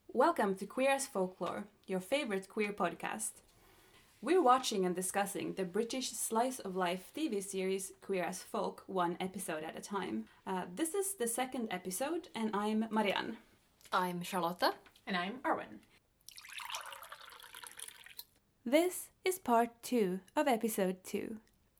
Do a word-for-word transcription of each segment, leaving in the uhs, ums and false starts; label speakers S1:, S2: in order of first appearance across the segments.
S1: Welcome to Queer as Folklore, your favorite queer podcast. We're watching and discussing the British slice of life T V series Queer as Folk, one episode at a time. Uh, this is the second episode, and I'm Marianne.
S2: I'm Charlotta.
S3: And I'm Arwen.
S1: This is part two of episode two.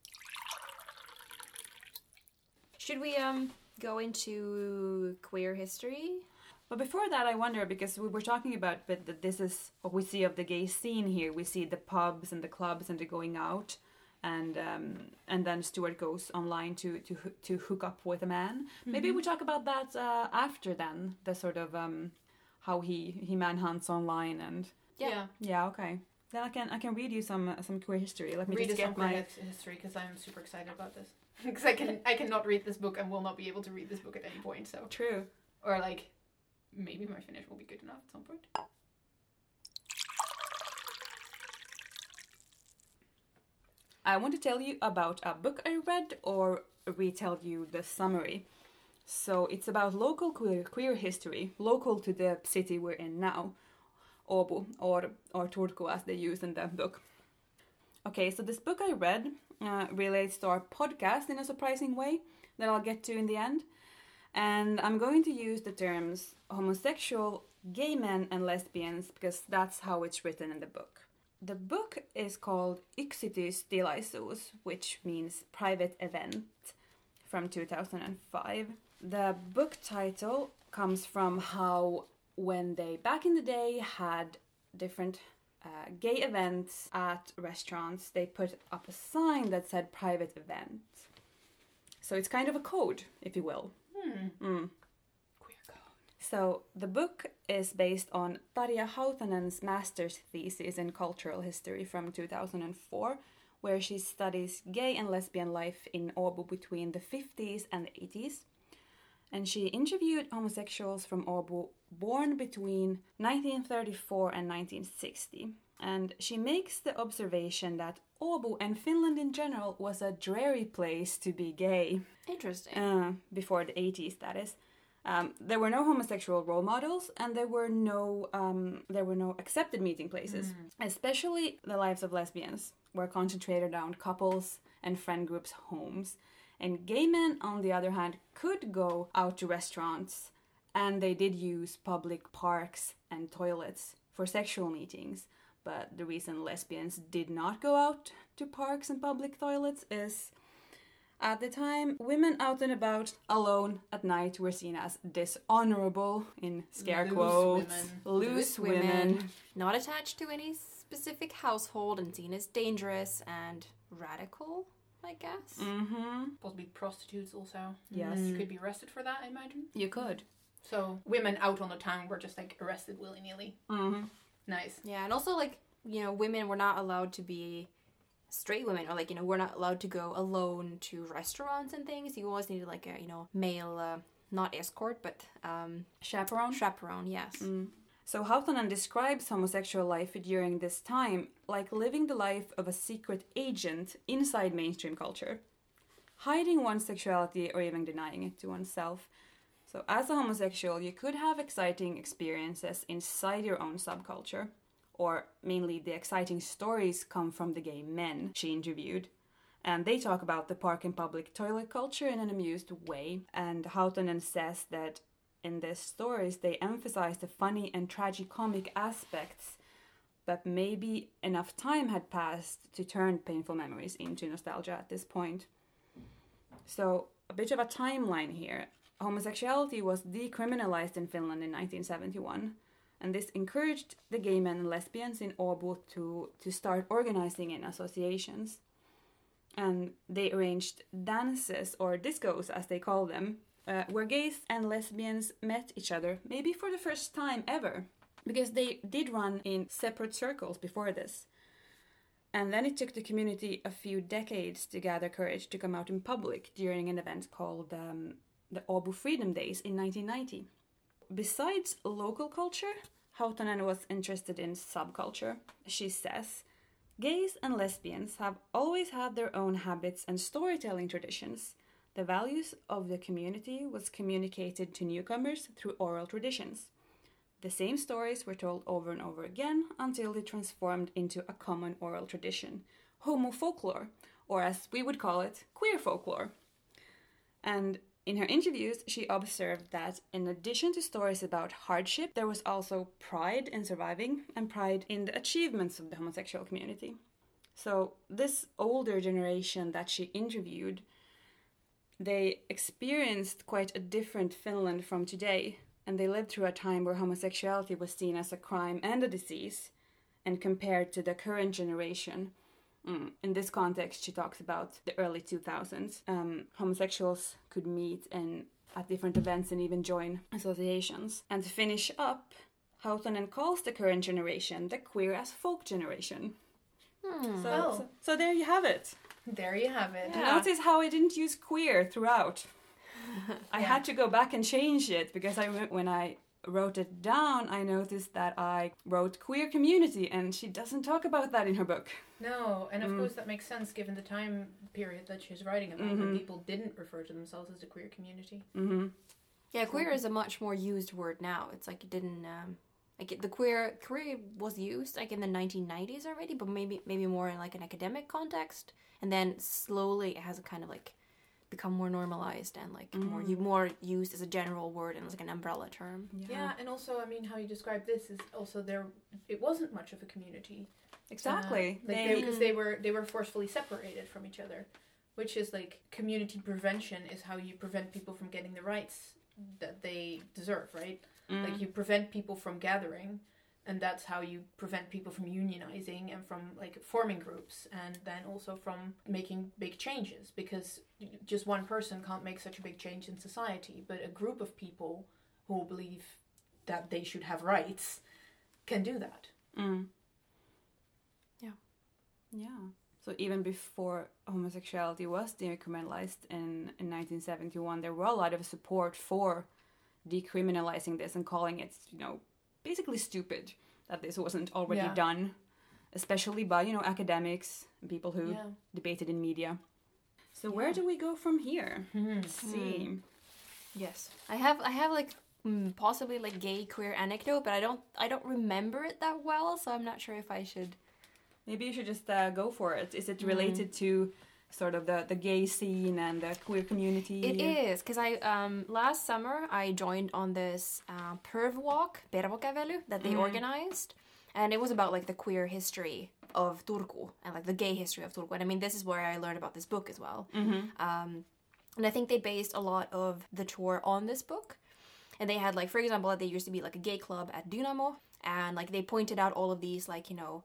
S2: Should we um go into queer history?
S1: But before that, I wonder, because we were talking about but that this is what we see of the gay scene here. We see the pubs and the clubs and the going out, and um, and then Stuart goes online to to to hook up with a man. Mm-hmm. Maybe we talk about that uh, after then, the sort of um, how he he manhunts online and
S2: yeah
S3: yeah,
S1: yeah okay. Then I can I can read you some uh, some queer history. Let me
S3: read
S1: just
S3: some
S1: get my
S3: queer history because I'm super excited about this. Because I can I cannot read this book and will not be able to read this book at any point. So
S1: true
S3: or like. Maybe my Finnish will be good enough at some point.
S1: I want to tell you about a book I read or retell you the summary. So it's about local queer, queer history, local to the city we're in now, Åbo, or, or Turku as they use in the book. Okay, so this book I read uh, relates to our podcast in a surprising way that I'll get to in the end. And I'm going to use the terms homosexual, gay men and lesbians because that's how it's written in the book. The book is called Yksityistilaisuus, which means private event, from two thousand five. The book title comes from how when they back in the day had different uh, gay events at restaurants, they put up a sign that said private event. So it's kind of a code, if you will.
S3: Hmm.
S1: Mm.
S3: Queer code.
S1: So the book is based on Tarja Hautanen's master's thesis in cultural history from two thousand four, where she studies gay and lesbian life in Åbo between the fifties and the eighties. And she interviewed homosexuals from Åbo born between nineteen thirty-four and nineteen sixty. And she makes the observation that Åbo and Finland in general was a dreary place to be gay.
S2: Interesting.
S1: Uh, before the eighties, that is. Um, there were no homosexual role models, and there were no um, there were no accepted meeting places. Mm. Especially the lives of lesbians were concentrated around couples and friend groups' homes. And gay men, on the other hand, could go out to restaurants, and they did use public parks and toilets for sexual meetings. But the reason lesbians did not go out to parks and public toilets is, at the time, women out and about alone at night were seen as dishonorable, in scare
S3: Loose
S1: quotes.
S3: Women.
S1: Loose,
S2: Loose
S1: women.
S2: women. Not attached to any specific household and seen as dangerous and radical, I guess.
S1: Mm-hmm.
S3: Possibly prostitutes also.
S1: Yes.
S3: You could be arrested for that, I imagine.
S1: You could.
S3: So women out on the town were just like arrested willy-nilly.
S1: Mm-hmm.
S3: Nice.
S2: Yeah, and also like, you know, women were not allowed to be straight women, or like, you know, we're not allowed to go alone to restaurants and things. You always needed like a, you know, male, uh, not escort, but um,
S1: Chaperone?
S2: chaperone, yes.
S1: Mm. So Hautanen describes homosexual life during this time like living the life of a secret agent inside mainstream culture, hiding one's sexuality or even denying it to oneself. So as a homosexual, you could have exciting experiences inside your own subculture, or mainly the exciting stories come from the gay men she interviewed. And they talk about the park and public toilet culture in an amused way. And Hautanen says that in their stories they emphasize the funny and tragicomic aspects, but maybe enough time had passed to turn painful memories into nostalgia at this point. So a bit of a timeline here. Homosexuality was decriminalized in Finland in nineteen seventy-one, and this encouraged the gay men and lesbians in Åbo to, to start organizing in associations. And they arranged dances, or discos as they call them, uh, where gays and lesbians met each other, maybe for the first time ever, because they did run in separate circles before this. And then it took the community a few decades to gather courage to come out in public during an event called um, the Åbo Freedom Days in nineteen ninety. Besides local culture, Hautanen was interested in subculture. She says, gays and lesbians have always had their own habits and storytelling traditions. The values of the community was communicated to newcomers through oral traditions. The same stories were told over and over again until they transformed into a common oral tradition, homo folklore, or as we would call it, queer folklore. And in her interviews, she observed that in addition to stories about hardship, there was also pride in surviving and pride in the achievements of the homosexual community. So this older generation that she interviewed, they experienced quite a different Finland from today, and they lived through a time where homosexuality was seen as a crime and a disease, and compared to the current generation. Mm. In this context, she talks about the early two thousands. Um, homosexuals could meet and at different events and even join associations. And to finish up, Hautanen calls the current generation the queer as folk generation.
S2: Hmm.
S1: So,
S3: Oh.
S1: so, so there you have it.
S3: There you have it.
S2: Yeah.
S1: Notice how I didn't use queer throughout. I
S3: Yeah.
S1: had to go back and change it because I when I wrote it down, I noticed that I wrote queer community, and she doesn't talk about that in her book.
S3: No, and of
S1: Mm.
S3: course that makes sense given the time period that she's writing about,
S1: Mhm.
S3: when people didn't refer to themselves as the queer community.
S1: Mm-hmm.
S2: Yeah, queer is a much more used word now. It's like it didn't um like it, the queer queer was used like in the nineteen nineties already, but maybe maybe more in like an academic context, and then slowly it has kind of like become more normalized and like more
S1: Mm.
S2: more used as a general word and as like an umbrella term.
S3: Yeah. and also, I mean, how you describe this is also there. It wasn't much of a community.
S1: Exactly.
S3: Uh, like
S1: They-
S3: they because they were they were forcefully separated from each other, which is like community prevention is how you prevent people from getting the rights that they deserve, right?
S1: Mm.
S3: Like you prevent people from gathering, and that's how you prevent people from unionizing and from like forming groups, and then also from making big changes, because just one person can't make such a big change in society, but a group of people who believe that they should have rights can do that.
S1: Mm.
S2: Yeah.
S1: Yeah. So even before homosexuality was decriminalized in, in nineteen seventy-one, there were a lot of support for decriminalizing this and calling it, you know, basically stupid that this wasn't already
S3: Yeah.
S1: done, especially by, you know, academics and people who
S3: Yeah.
S1: debated in media. So
S3: Yeah.
S1: where do we go from here?
S3: Hmm.
S1: Let's see.
S2: Yes, I have I have like mm, possibly like gay queer anecdote, but I don't I don't remember it that well, so I'm not sure if I should.
S1: Maybe you should just uh, go for it. Is it related to sort of the, the gay scene and the queer community?
S2: It is because I um last summer I joined on this uh, perv walk Pervokävely that they
S1: Mm.
S2: organized, and it was about like the queer history of Turku and like the gay history of Turku. And I mean, this is where I learned about this book as well.
S1: Mm-hmm.
S2: Um, and I think they based a lot of the tour on this book. And they had like, for example, there used to be like a gay club at Dynamo, and like they pointed out all of these like, you know,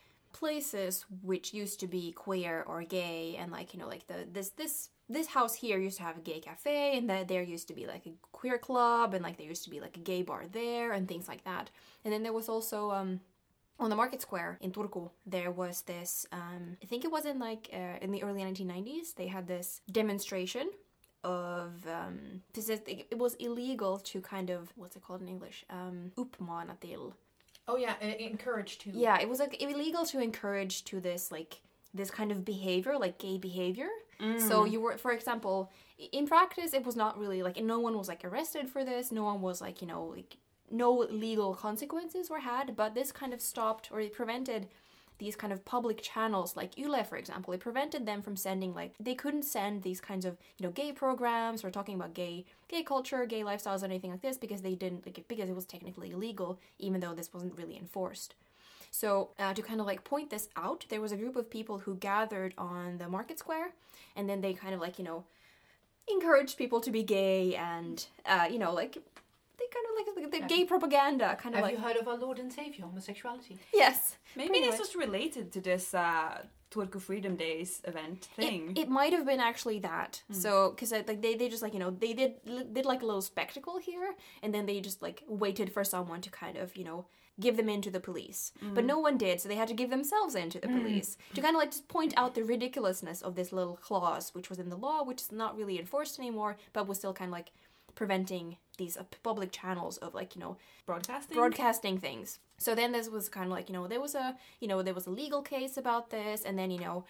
S2: places which used to be queer or gay, and like, you know, like the this this this house here used to have a gay cafe, and that there used to be like a queer club, and like there used to be like a gay bar there and things like that. And then there was also um on the market square in Turku, there was this um I think it was in like uh, in the early nineteen nineties, they had this demonstration of um this is, it was illegal to kind of, what's it called in English, um uppmana till.
S3: Oh yeah, uh, encouraged to.
S2: Yeah, it was like illegal to encourage to this like this kind of behavior, like gay behavior. So you were, for example, i- in practice, it was not really like, no one was like arrested for this. No one was like, you know, like no legal consequences were had. But this kind of stopped, or it prevented these kind of public channels like Yle, for example. It prevented them from sending like, they couldn't send these kinds of, you know, gay programs or talking about gay gay culture, gay lifestyles, or anything like this, because they didn't like it, because it was technically illegal, even though this wasn't really enforced. So uh, to kind of like point this out, there was a group of people who gathered on the market square, and then they kind of like, you know, encouraged people to be gay, and uh, you know, like they kind of like the, the gay propaganda kind of
S3: Have
S2: like,
S3: you heard of our Lord and Savior, homosexuality?
S2: yes,
S1: Maybe
S2: pretty
S1: this
S2: much.
S1: was related to this uh, Turku Freedom Days event thing.
S2: It, it might have been actually that. So, because like they, they just like, you know, they did did like a little spectacle here, and then they just like waited for someone to kind of, you know, give them in to the police. But no one did, so they had to give themselves in to the police to kind of like just point out the ridiculousness of this little clause which was in the law, which is not really enforced anymore, but was still kind of like preventing these uh, public channels of like, you know,
S1: Broadcasting?
S2: broadcasting things. So then this was kind of like, you know, there was a, you know, there was a legal case about this, and then, you know,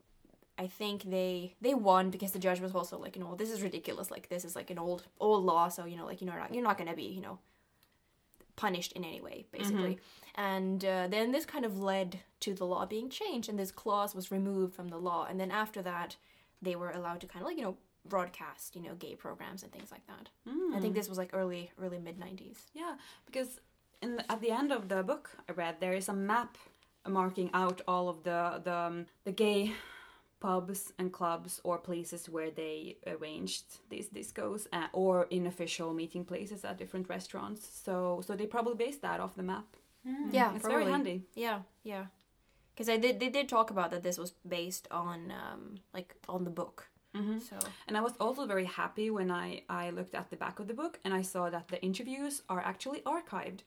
S2: I think they they won because the judge was also like, you know, this is ridiculous, like this is like an old old law, so, you know, like, you know, you're not, you're not going to be, you know, punished in any way, basically. And uh, then this kind of led to the law being changed, and this clause was removed from the law. And then after that, they were allowed to kind of like, you know, broadcast, you know, gay programs and things like that.
S1: Mm.
S2: I think this was like early, early mid nineties.
S1: Yeah, because in the, at the end of the book I read, there is a map marking out all of the the, um, the gay pubs and clubs or places where they arranged these discos, uh, or unofficial meeting places at different restaurants. So so they probably based that off the map.
S2: Mm. Yeah,
S1: It's
S2: probably.
S1: very handy.
S2: Yeah, yeah. Because I did, they did talk about that this was based on, um, like, on the book.
S1: Mm-hmm.
S2: So
S1: And I was also very happy when I, I looked at the back of the book and I saw that the interviews are actually archived.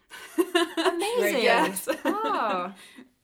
S2: amazing.
S1: Yes.
S2: Oh.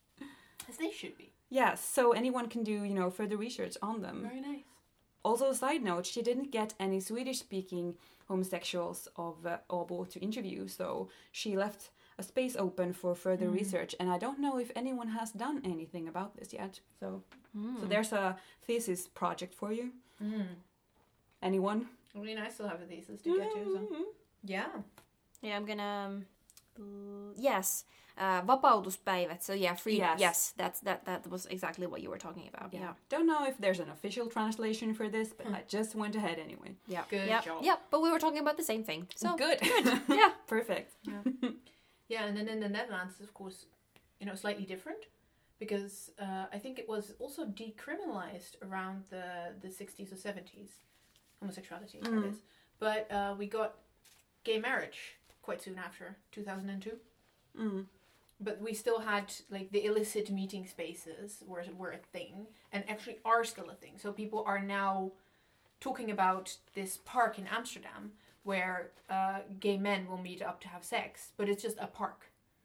S3: As they should be.
S1: Yes, so anyone can do, you know, further research on them.
S3: Very nice.
S1: Also, a side note, she didn't get any Swedish-speaking homosexuals of uh, Åbo to interview, so she left a space open for further
S3: Mm.
S1: research, and I don't know if anyone has done anything about this yet. So,
S2: Mm.
S1: so there's a thesis project for you.
S3: Mm.
S1: Anyone?
S3: Really nice to have a thesis to get to. So. Yeah.
S2: Yeah, I'm gonna. Um, l- yes, uh, vapautuspäivät. So yeah, free.
S1: Yes.
S2: Yes, that's that. That was exactly what you were talking about. Yeah.
S1: Don't know if there's an official translation for this, but
S3: Hmm.
S1: I just went ahead anyway.
S2: Yeah.
S3: Good
S2: Yep.
S3: job.
S2: Yep. But we were talking about the same thing. So
S1: Good.
S2: yeah.
S1: Perfect.
S3: Yeah, and then in the Netherlands, of course, you know, slightly different, because uh, I think it was also decriminalized around the the sixties or seventies, homosexuality,
S1: Mm.
S3: that is. But uh, we got gay marriage quite soon after, two thousand two.
S1: Mm.
S3: But we still had, like, the illicit meeting spaces were, were a thing, and actually are still a thing. So people are now talking about this park in Amsterdam where uh, gay men will meet up to have sex, but it's just a park.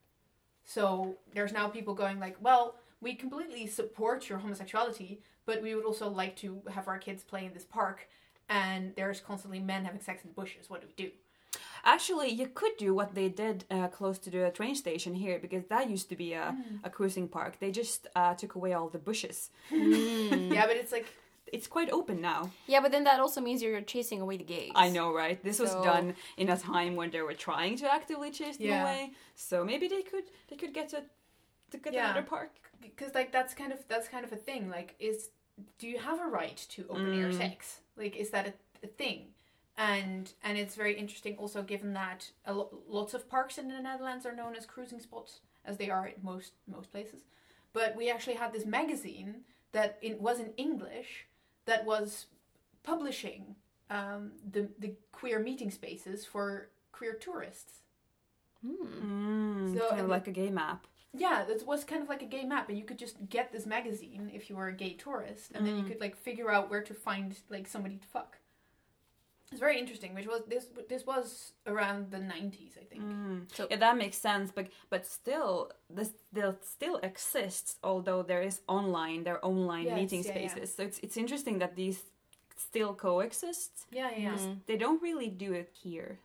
S3: So there's now people going like, well, we completely support your homosexuality, but we would also like to have our kids play in this park, and there's constantly men having sex in the bushes. What do we do?
S1: Actually, you could do what they did uh, close to the train station here, because that used to be a, a cruising park. They just uh, took away all the bushes.
S2: Mm.
S3: Yeah, but it's like,
S1: It's quite open now.
S2: Yeah, but then that also means you're chasing away the gays.
S1: I know, right? This was
S2: So-
S1: done in a time when they were trying to actively chase them
S3: Yeah.
S1: away. So maybe they could they could get to to get
S3: Yeah.
S1: another park.
S3: because like that's kind of that's kind of a thing. Like, is do you have a right to open air
S1: Mm.
S3: sex? Like, is that a, a thing? And and it's very interesting also, given that a lo- lots of parks in the Netherlands are known as cruising spots, as they are at most most places. But we actually had this magazine that it was in English that was publishing um, the the queer meeting spaces for queer tourists.
S2: Hmm.
S1: Mm,
S3: So-
S1: kind of like a gay map.
S3: Yeah, it was kind of like a gay map, and you could just get this magazine if you were a gay tourist, and then you
S1: Mm.
S3: could like figure out where to find like somebody to fuck. It's very interesting. Which was this? This was around the nineties, I think.
S1: Mm.
S2: So-
S1: Yeah, that makes sense. But but still, this still still exists. Although there is online, their online
S3: Yes,
S1: meeting
S3: yeah, yeah.
S1: spaces. So it's it's interesting that these still coexist.
S3: Yeah, yeah. yeah.
S2: Mm.
S1: They don't really do it here.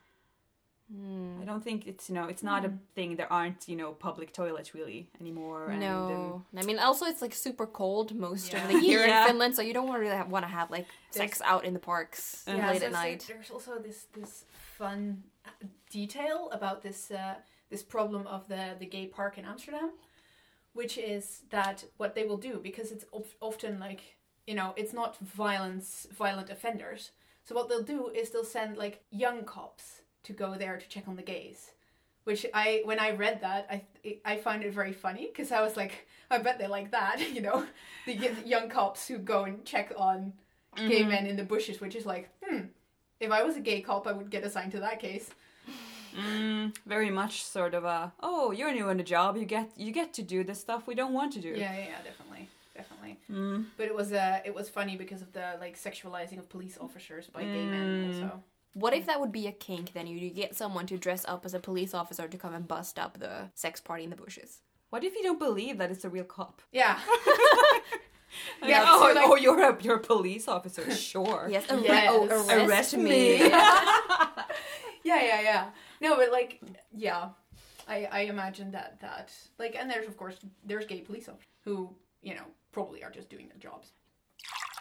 S2: Hmm.
S1: I don't think it's you know it's not
S3: Mm.
S1: a thing. There aren't you know public toilets really anymore. And,
S2: No,
S1: um,
S2: I mean also it's like super cold most
S3: Yeah.
S2: of the year
S1: Yeah.
S2: in Finland, so you don't really have, want to have like sex out in the parks
S1: Uh,
S3: Yeah,
S2: late
S3: so
S2: at
S3: so
S2: night.
S3: there's also this this fun uh, detail about this uh, this problem of the the gay park in Amsterdam, which is that what they will do, because it's of, often like, you know, it's not violence violent offenders. So what they'll do is they'll send like young cops to go there to check on the gays. Which I, when I read that, I I found it very funny, because I was like, I bet they like that, you know, the y- young cops who go and check on gay
S1: Mhm.
S3: men in the bushes, which is like, hmm, if I was a gay cop, I would get assigned to that case.
S1: Mm, very much sort of a oh you're new in the job you get you get to do the stuff we don't want to do.
S3: Yeah, yeah, yeah, definitely, definitely.
S1: Mm.
S3: But it was uh, it was funny because of the like sexualizing of police officers by gay men
S1: Mm.
S3: also.
S2: What if that would be a kink then? You get someone to dress up as a police officer to come and bust up the sex party in the bushes.
S1: What if you don't believe that it's a real cop?
S3: Yeah,
S1: Yeah.
S3: Yeah,
S1: Oh,
S3: so, like-
S1: oh, you're a you're a police officer. Sure.
S2: Yes, arre-
S3: Yes.
S2: oh, arrest,
S1: Arrest
S2: me.
S1: me.
S3: yeah, yeah, yeah. No, but like, yeah, I I imagine that that like, and there's of course there's gay police officers who, you know, probably are just doing their jobs.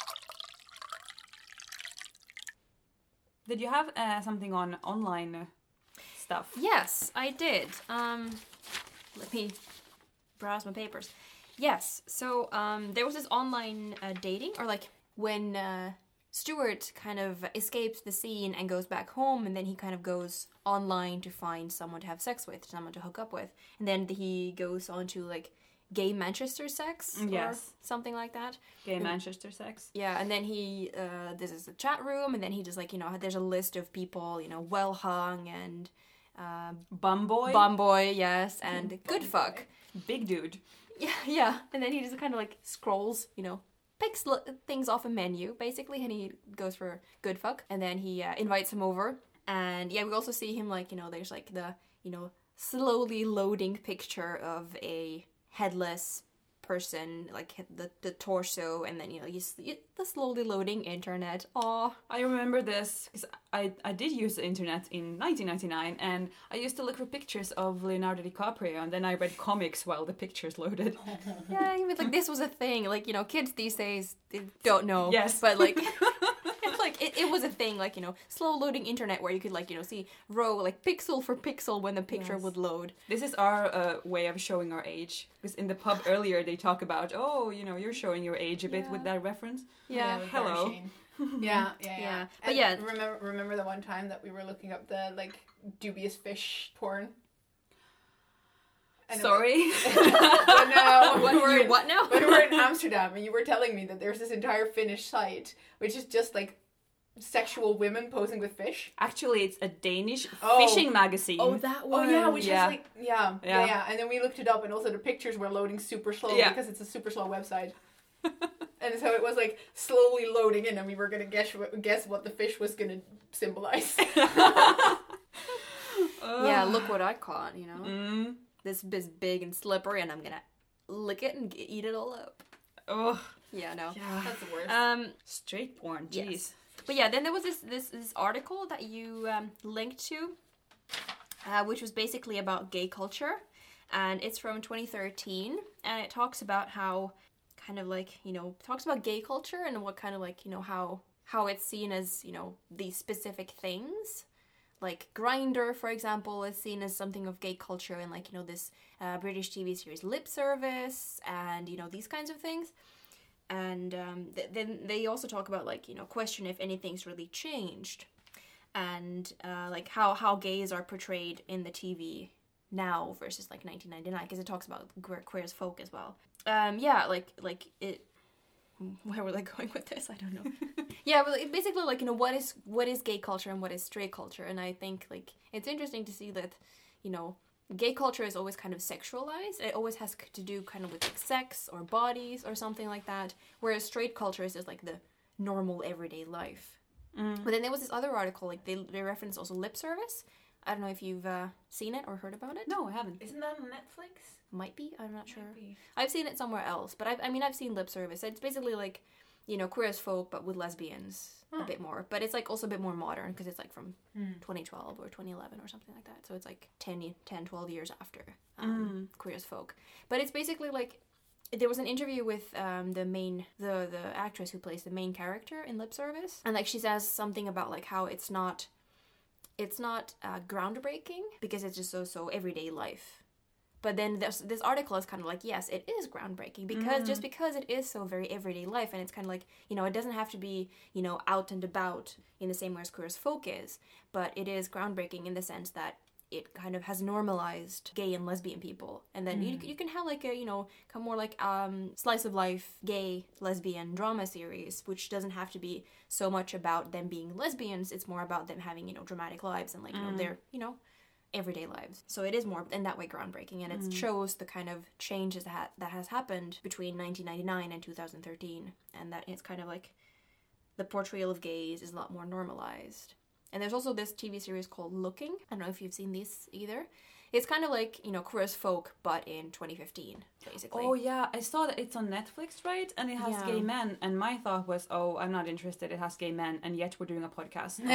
S1: Did you have uh, something on online uh, stuff.
S2: Yes, I did. Um, let me browse my papers. Yes, so um, there was this online uh, dating, or like when uh, Stuart kind of escapes the scene and goes back home, and then he kind of goes online to find someone to have sex with, someone to hook up with, and then he goes on to like gay Manchester sex,
S1: Yes.
S2: or something like that.
S1: Gay
S2: And-
S1: Manchester sex.
S2: Yeah, and then he, uh, this is a chat room, and then he just like, you know, there's a list of people, you know, well hung and uh,
S1: Bum boy.
S2: bum boy, yes, and good fuck.
S1: Big dude.
S2: Yeah, yeah, and then he just kind of like scrolls, you know, picks l- things off a menu basically, and he goes for good fuck, and then he uh, invites him over, and yeah, we also see him like, you know, there's like the, you know, slowly loading picture of a headless person, like the the torso, and then you know you, you the slowly loading internet. Aw.
S1: I remember this because I, I did use the internet in nineteen ninety-nine, and I used to look for pictures of Leonardo DiCaprio, and then I read comics while the pictures loaded.
S2: Yeah, I mean, like this was a thing. Like, you know, kids these days they don't know.
S1: Yes.
S2: But like, it's like it, it was a thing. Like, you know, slow loading internet where you could like, you know, see row like pixel for pixel when the picture
S1: Yes.
S2: would load.
S1: This is our uh, way of showing our age. Because in the pub earlier they talk about, oh, you know, you're showing your age a bit
S2: Yeah.
S1: with that reference.
S2: Yeah.
S3: with
S1: Hello.
S3: Barry Sheen. yeah, yeah, yeah.
S2: Yeah, but
S3: And
S2: yeah.
S3: Remember, remember the one time that we were looking up the like dubious fish porn. And it
S1: Sorry.
S3: was- But no,
S2: What
S3: when we were
S2: were
S3: in-
S2: what now?
S3: when we were in Amsterdam, and you were telling me that there's this entire Finnish site which is just like sexual women posing with fish.
S1: Actually, it's a Danish
S3: Oh.
S1: fishing magazine.
S2: that
S3: Oh yeah, which
S1: Yeah.
S3: is like yeah, yeah,
S1: Yeah.
S3: yeah, and then we looked it up, and also the pictures were loading super slow
S1: Yeah.
S3: because it's a super slow website. And so it was like slowly loading in, and we were gonna guess what- guess what the fish was gonna symbolize.
S2: Yeah, look what I caught. You know,
S1: Mm.
S2: this is big and slippery, and I'm gonna lick it and g- eat it all up.
S1: Oh,
S2: Yeah, no.
S1: yeah.
S3: That's the worst.
S2: Um,
S1: Straight porn, jeez.
S2: Yes. But yeah, then there was this this, this article that you um, linked to, uh, which was basically about gay culture, and it's from twenty thirteen, and it talks about how, kind of like, you know, talks about gay culture and what kind of like, you know, how how it's seen as, you know, these specific things. Like Grindr, for example, is seen as something of gay culture, and like, you know, this uh, British T V series Lip Service, and you know, these kinds of things. And um, th- then they also talk about like, you know, question if anything's really changed, and uh, like how how gays are portrayed in the T V now versus like nineteen ninety-nine, because it talks about queer, queer as folk as well. Um, yeah, like like it. Where were they going with this? I don't know. Yeah, but it basically like, you know, what is what is gay culture and what is straight culture, and I think like it's interesting to see that, you know, gay culture is always kind of sexualized. It always has to do kind of with like sex or bodies or something like that, whereas straight culture is just like the normal everyday life.
S1: Mm.
S2: But then there was this other article, like they they reference also Lip Service. I don't know if you've uh, seen it or heard about it.
S1: No, I haven't.
S3: Isn't that on Netflix?
S2: Might be. I'm not sure.
S3: Maybe.
S2: I've seen it somewhere else, but I've, I mean, I've seen Lip Service. It's basically like, you know, queer as folk, but with lesbians
S3: Huh.
S2: a bit more. But it's like also a bit more modern because it's like from
S3: Hmm.
S2: twenty twelve or twenty eleven or something like that. So it's like ten, ten twelve years after um, queer as folk. But it's basically like, there was an interview with um, the main, the, the actress who plays the main character in Lip Service. And like she says something about like how it's not, it's not uh, groundbreaking because it's just so, so everyday life. But then this this article is kind of like, yes, it is groundbreaking because just because it is so very everyday life, and it's kind of like, you know, it doesn't have to be, you know, out and about in the same way as queer as folk is, but it is groundbreaking in the sense that it kind of has normalized gay and lesbian people, and then you you can have like a, you know, kind of more like um slice of life gay lesbian drama series, which doesn't have to be so much about them being lesbians. It's more about them having, you know, dramatic lives and like, you know, their, you know, everyday lives. So it is more in that way groundbreaking, and it mm. shows the kind of changes that ha- that has happened between nineteen ninety-nine and two thousand thirteen, and that it's kind of like the portrayal of gays is a lot more normalized. And there's also this T V series called Looking. I don't know if you've seen these either. It's kind of like, you know, queer as folk, but in twenty fifteen, basically.
S1: Oh yeah, I saw that it's on Netflix, right? And it has
S2: Yeah.
S1: gay men, and my thought was, oh, I'm not interested. It has gay men, and yet we're doing a podcast. on-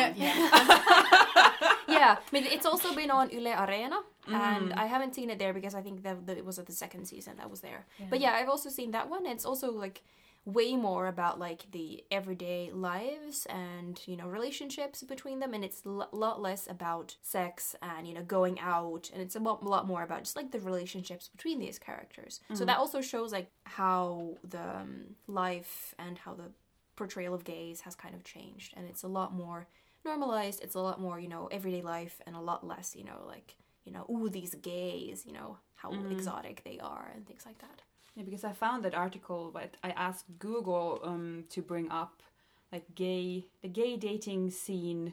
S3: Yeah.
S2: Yeah, I mean, it's also been on Yle Arena, and I haven't seen it there because I think that, that it was at the second season that was there.
S3: Yeah.
S2: But yeah, I've also seen that one. It's also like way more about like the everyday lives and, you know, relationships between them, and it's a l- lot less about sex and, you know, going out, and it's a lot, lot more about just like the relationships between these characters. Mm-hmm. So that also shows like how the um, life and how the portrayal of gays has kind of changed, and it's a lot more normalized, it's a lot more, you know, everyday life, and a lot less, you know, like, you know, ooh, these gays, you know, how mm. exotic they are and things like that.
S1: Yeah, because I found that article, but I asked Google um, to bring up like gay, the gay dating scene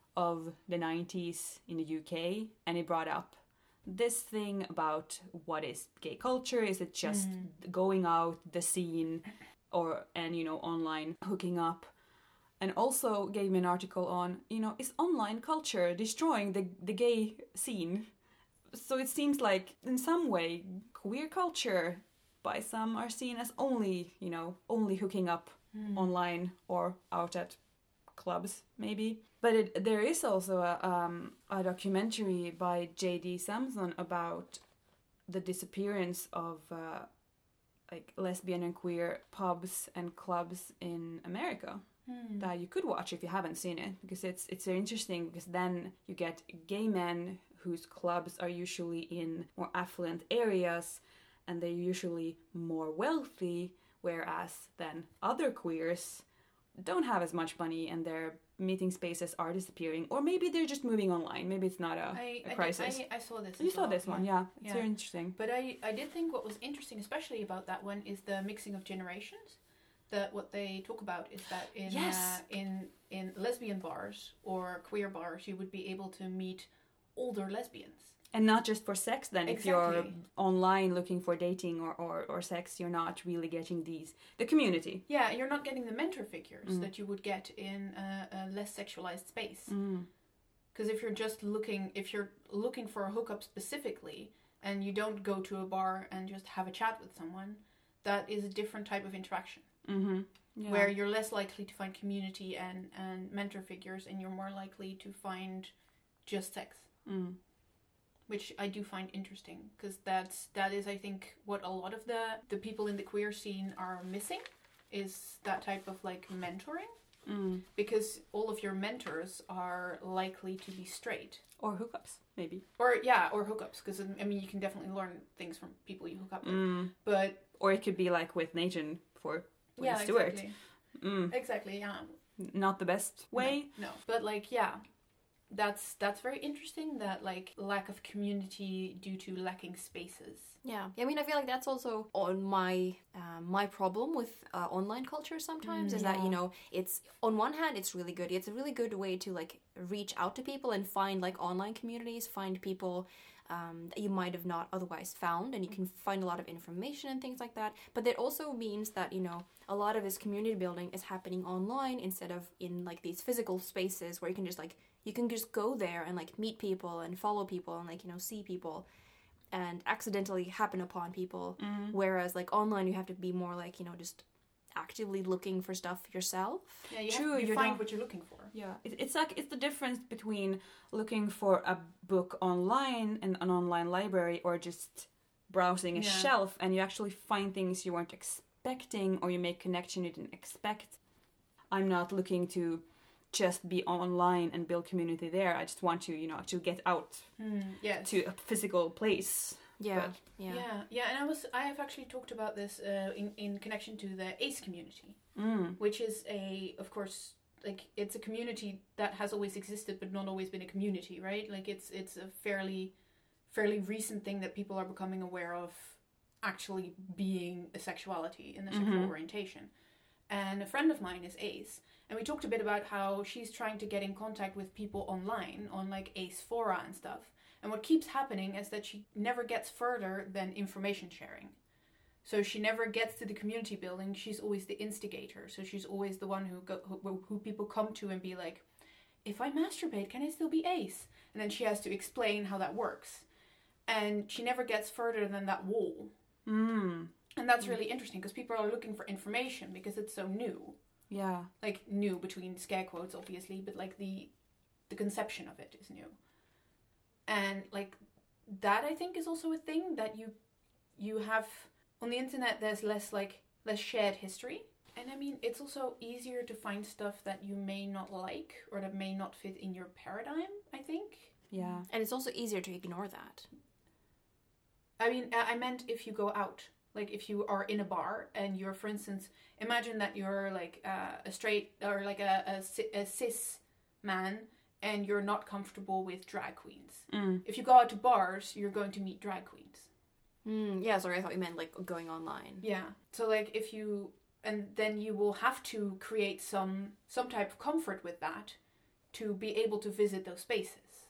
S1: of the nineties in the U K, and it brought up this thing about what is gay culture. Is it just mm. going out, the scene, or, and, you know, online hooking up? And also gave me an article on, you know, is online culture destroying the, the gay scene? So it seems like, in some way, queer culture, by some, are seen as only, you know, only hooking up mm. online or out at clubs, maybe. But it, there is also a, um, a documentary by J D Samson about the disappearance of uh, like lesbian and queer pubs and clubs in America. Mm. That you could watch if you haven't seen it, because it's it's very interesting, because then you get gay men whose clubs are usually in more affluent areas, and they're usually more wealthy, whereas then other queers don't have as much money and their meeting spaces are disappearing, or maybe they're just moving online. Maybe it's not a,
S3: I,
S1: a crisis.
S3: I, I saw this.
S1: You saw
S3: well.
S1: this one, yeah. It's
S3: yeah.
S1: very interesting.
S3: But I, I did think what was interesting, especially about that one, is the mixing of generations. That what they talk about is that in
S1: yes.
S3: uh, in in lesbian bars or queer bars, you would be able to meet older lesbians.
S1: And not just for sex then.
S3: Exactly.
S1: If you're online looking for dating or, or, or sex, you're not really getting these, the community.
S3: Yeah, you're not getting the mentor figures
S1: mm.
S3: that you would get in a, a less sexualized space. Because
S1: mm.
S3: if you're just looking, if you're looking for a hookup specifically, and you don't go to a bar and just have a chat with someone, that is a different type of interaction.
S1: Mm-hmm. Yeah.
S3: Where you're less likely to find community and, and mentor figures, and you're more likely to find just sex.
S1: Mm.
S3: Which I do find interesting, because that's that is I think what a lot of the the people in the queer scene are missing, is that type of like mentoring,
S1: mm.
S3: because all of your mentors are likely to be straight
S1: or hookups maybe,
S3: or yeah or hookups, because I mean you can definitely learn things from people you hook up with,
S1: mm.
S3: but
S1: or it could be like with Nathan for Wayne
S3: yeah
S1: Stewart.
S3: exactly
S1: mm.
S3: exactly yeah
S1: not the best way
S3: no, no. But like yeah. That's that's very interesting, that like lack of community due to lacking spaces.
S2: Yeah, I mean, I feel like that's also on my uh, my problem with uh, online culture sometimes, mm, is yeah. that, you know, it's on one hand it's really good. It's a really good way to like reach out to people and find like online communities, find people um, that you might have not otherwise found, and you can find a lot of information and things like that. But that also means that, you know, a lot of this community building is happening online instead of in like these physical spaces where you can just like you can just go there and like meet people and follow people and like, you know, see people and accidentally happen upon people.
S1: Mm.
S2: Whereas like online you have to be more like, you know, just actively looking for stuff yourself.
S3: Yeah, you,
S1: True,
S3: have, you
S1: you
S3: find
S1: don't...
S3: what you're looking for.
S1: Yeah, it, it's like it's the difference between looking for a book online in an online library or just browsing a
S3: yeah.
S1: shelf, and you actually find things you weren't expecting, or you make connection you didn't expect. I'm not looking to just be online and build community there. I just want to, you know, to get out
S3: mm, yes.
S1: to a physical place.
S2: Yeah,
S1: but,
S2: yeah,
S3: yeah, yeah. And I was, I have actually talked about this uh, in in connection to the ace community,
S1: mm.
S3: which is a, of course, like it's a community that has always existed, but not always been a community, right? Like it's it's a fairly, fairly recent thing that people are becoming aware of, actually being a sexuality in the sexual
S1: mm-hmm.
S3: orientation. And a friend of mine is ace. And we talked a bit about how she's trying to get in contact with people online, on like Ace Fora and stuff. And what keeps happening is that she never gets further than information sharing. So she never gets to the community building. She's always the instigator. So she's always the one who go, who, who people come to and be like, if I masturbate, can I still be ace? And then she has to explain how that works. And she never gets further than that wall.
S1: Mm.
S3: And that's really interesting, because people are looking for information because it's so new.
S1: Yeah.
S3: Like, new between scare quotes, obviously, but, like, the the conception of it is new. And, like, that, I think, is also a thing that you you have... On the internet, there's less, like, less shared history. And I mean, it's also easier to find stuff that you may not like or that may not fit in your paradigm, I think.
S1: Yeah.
S2: And it's also easier to ignore that.
S3: I mean, I I meant if you go out. Like, if you are in a bar and you're, for instance, imagine that you're, like, uh, a straight or, like, a, a, ci- a cis man and you're not comfortable with drag queens.
S1: Mm.
S3: If you go out to bars, you're going to meet drag queens.
S2: Mm, yeah, sorry, I thought you meant, like, going online.
S3: Yeah. So, like, if you... And then you will have to create some some type of comfort with that to be able to visit those spaces.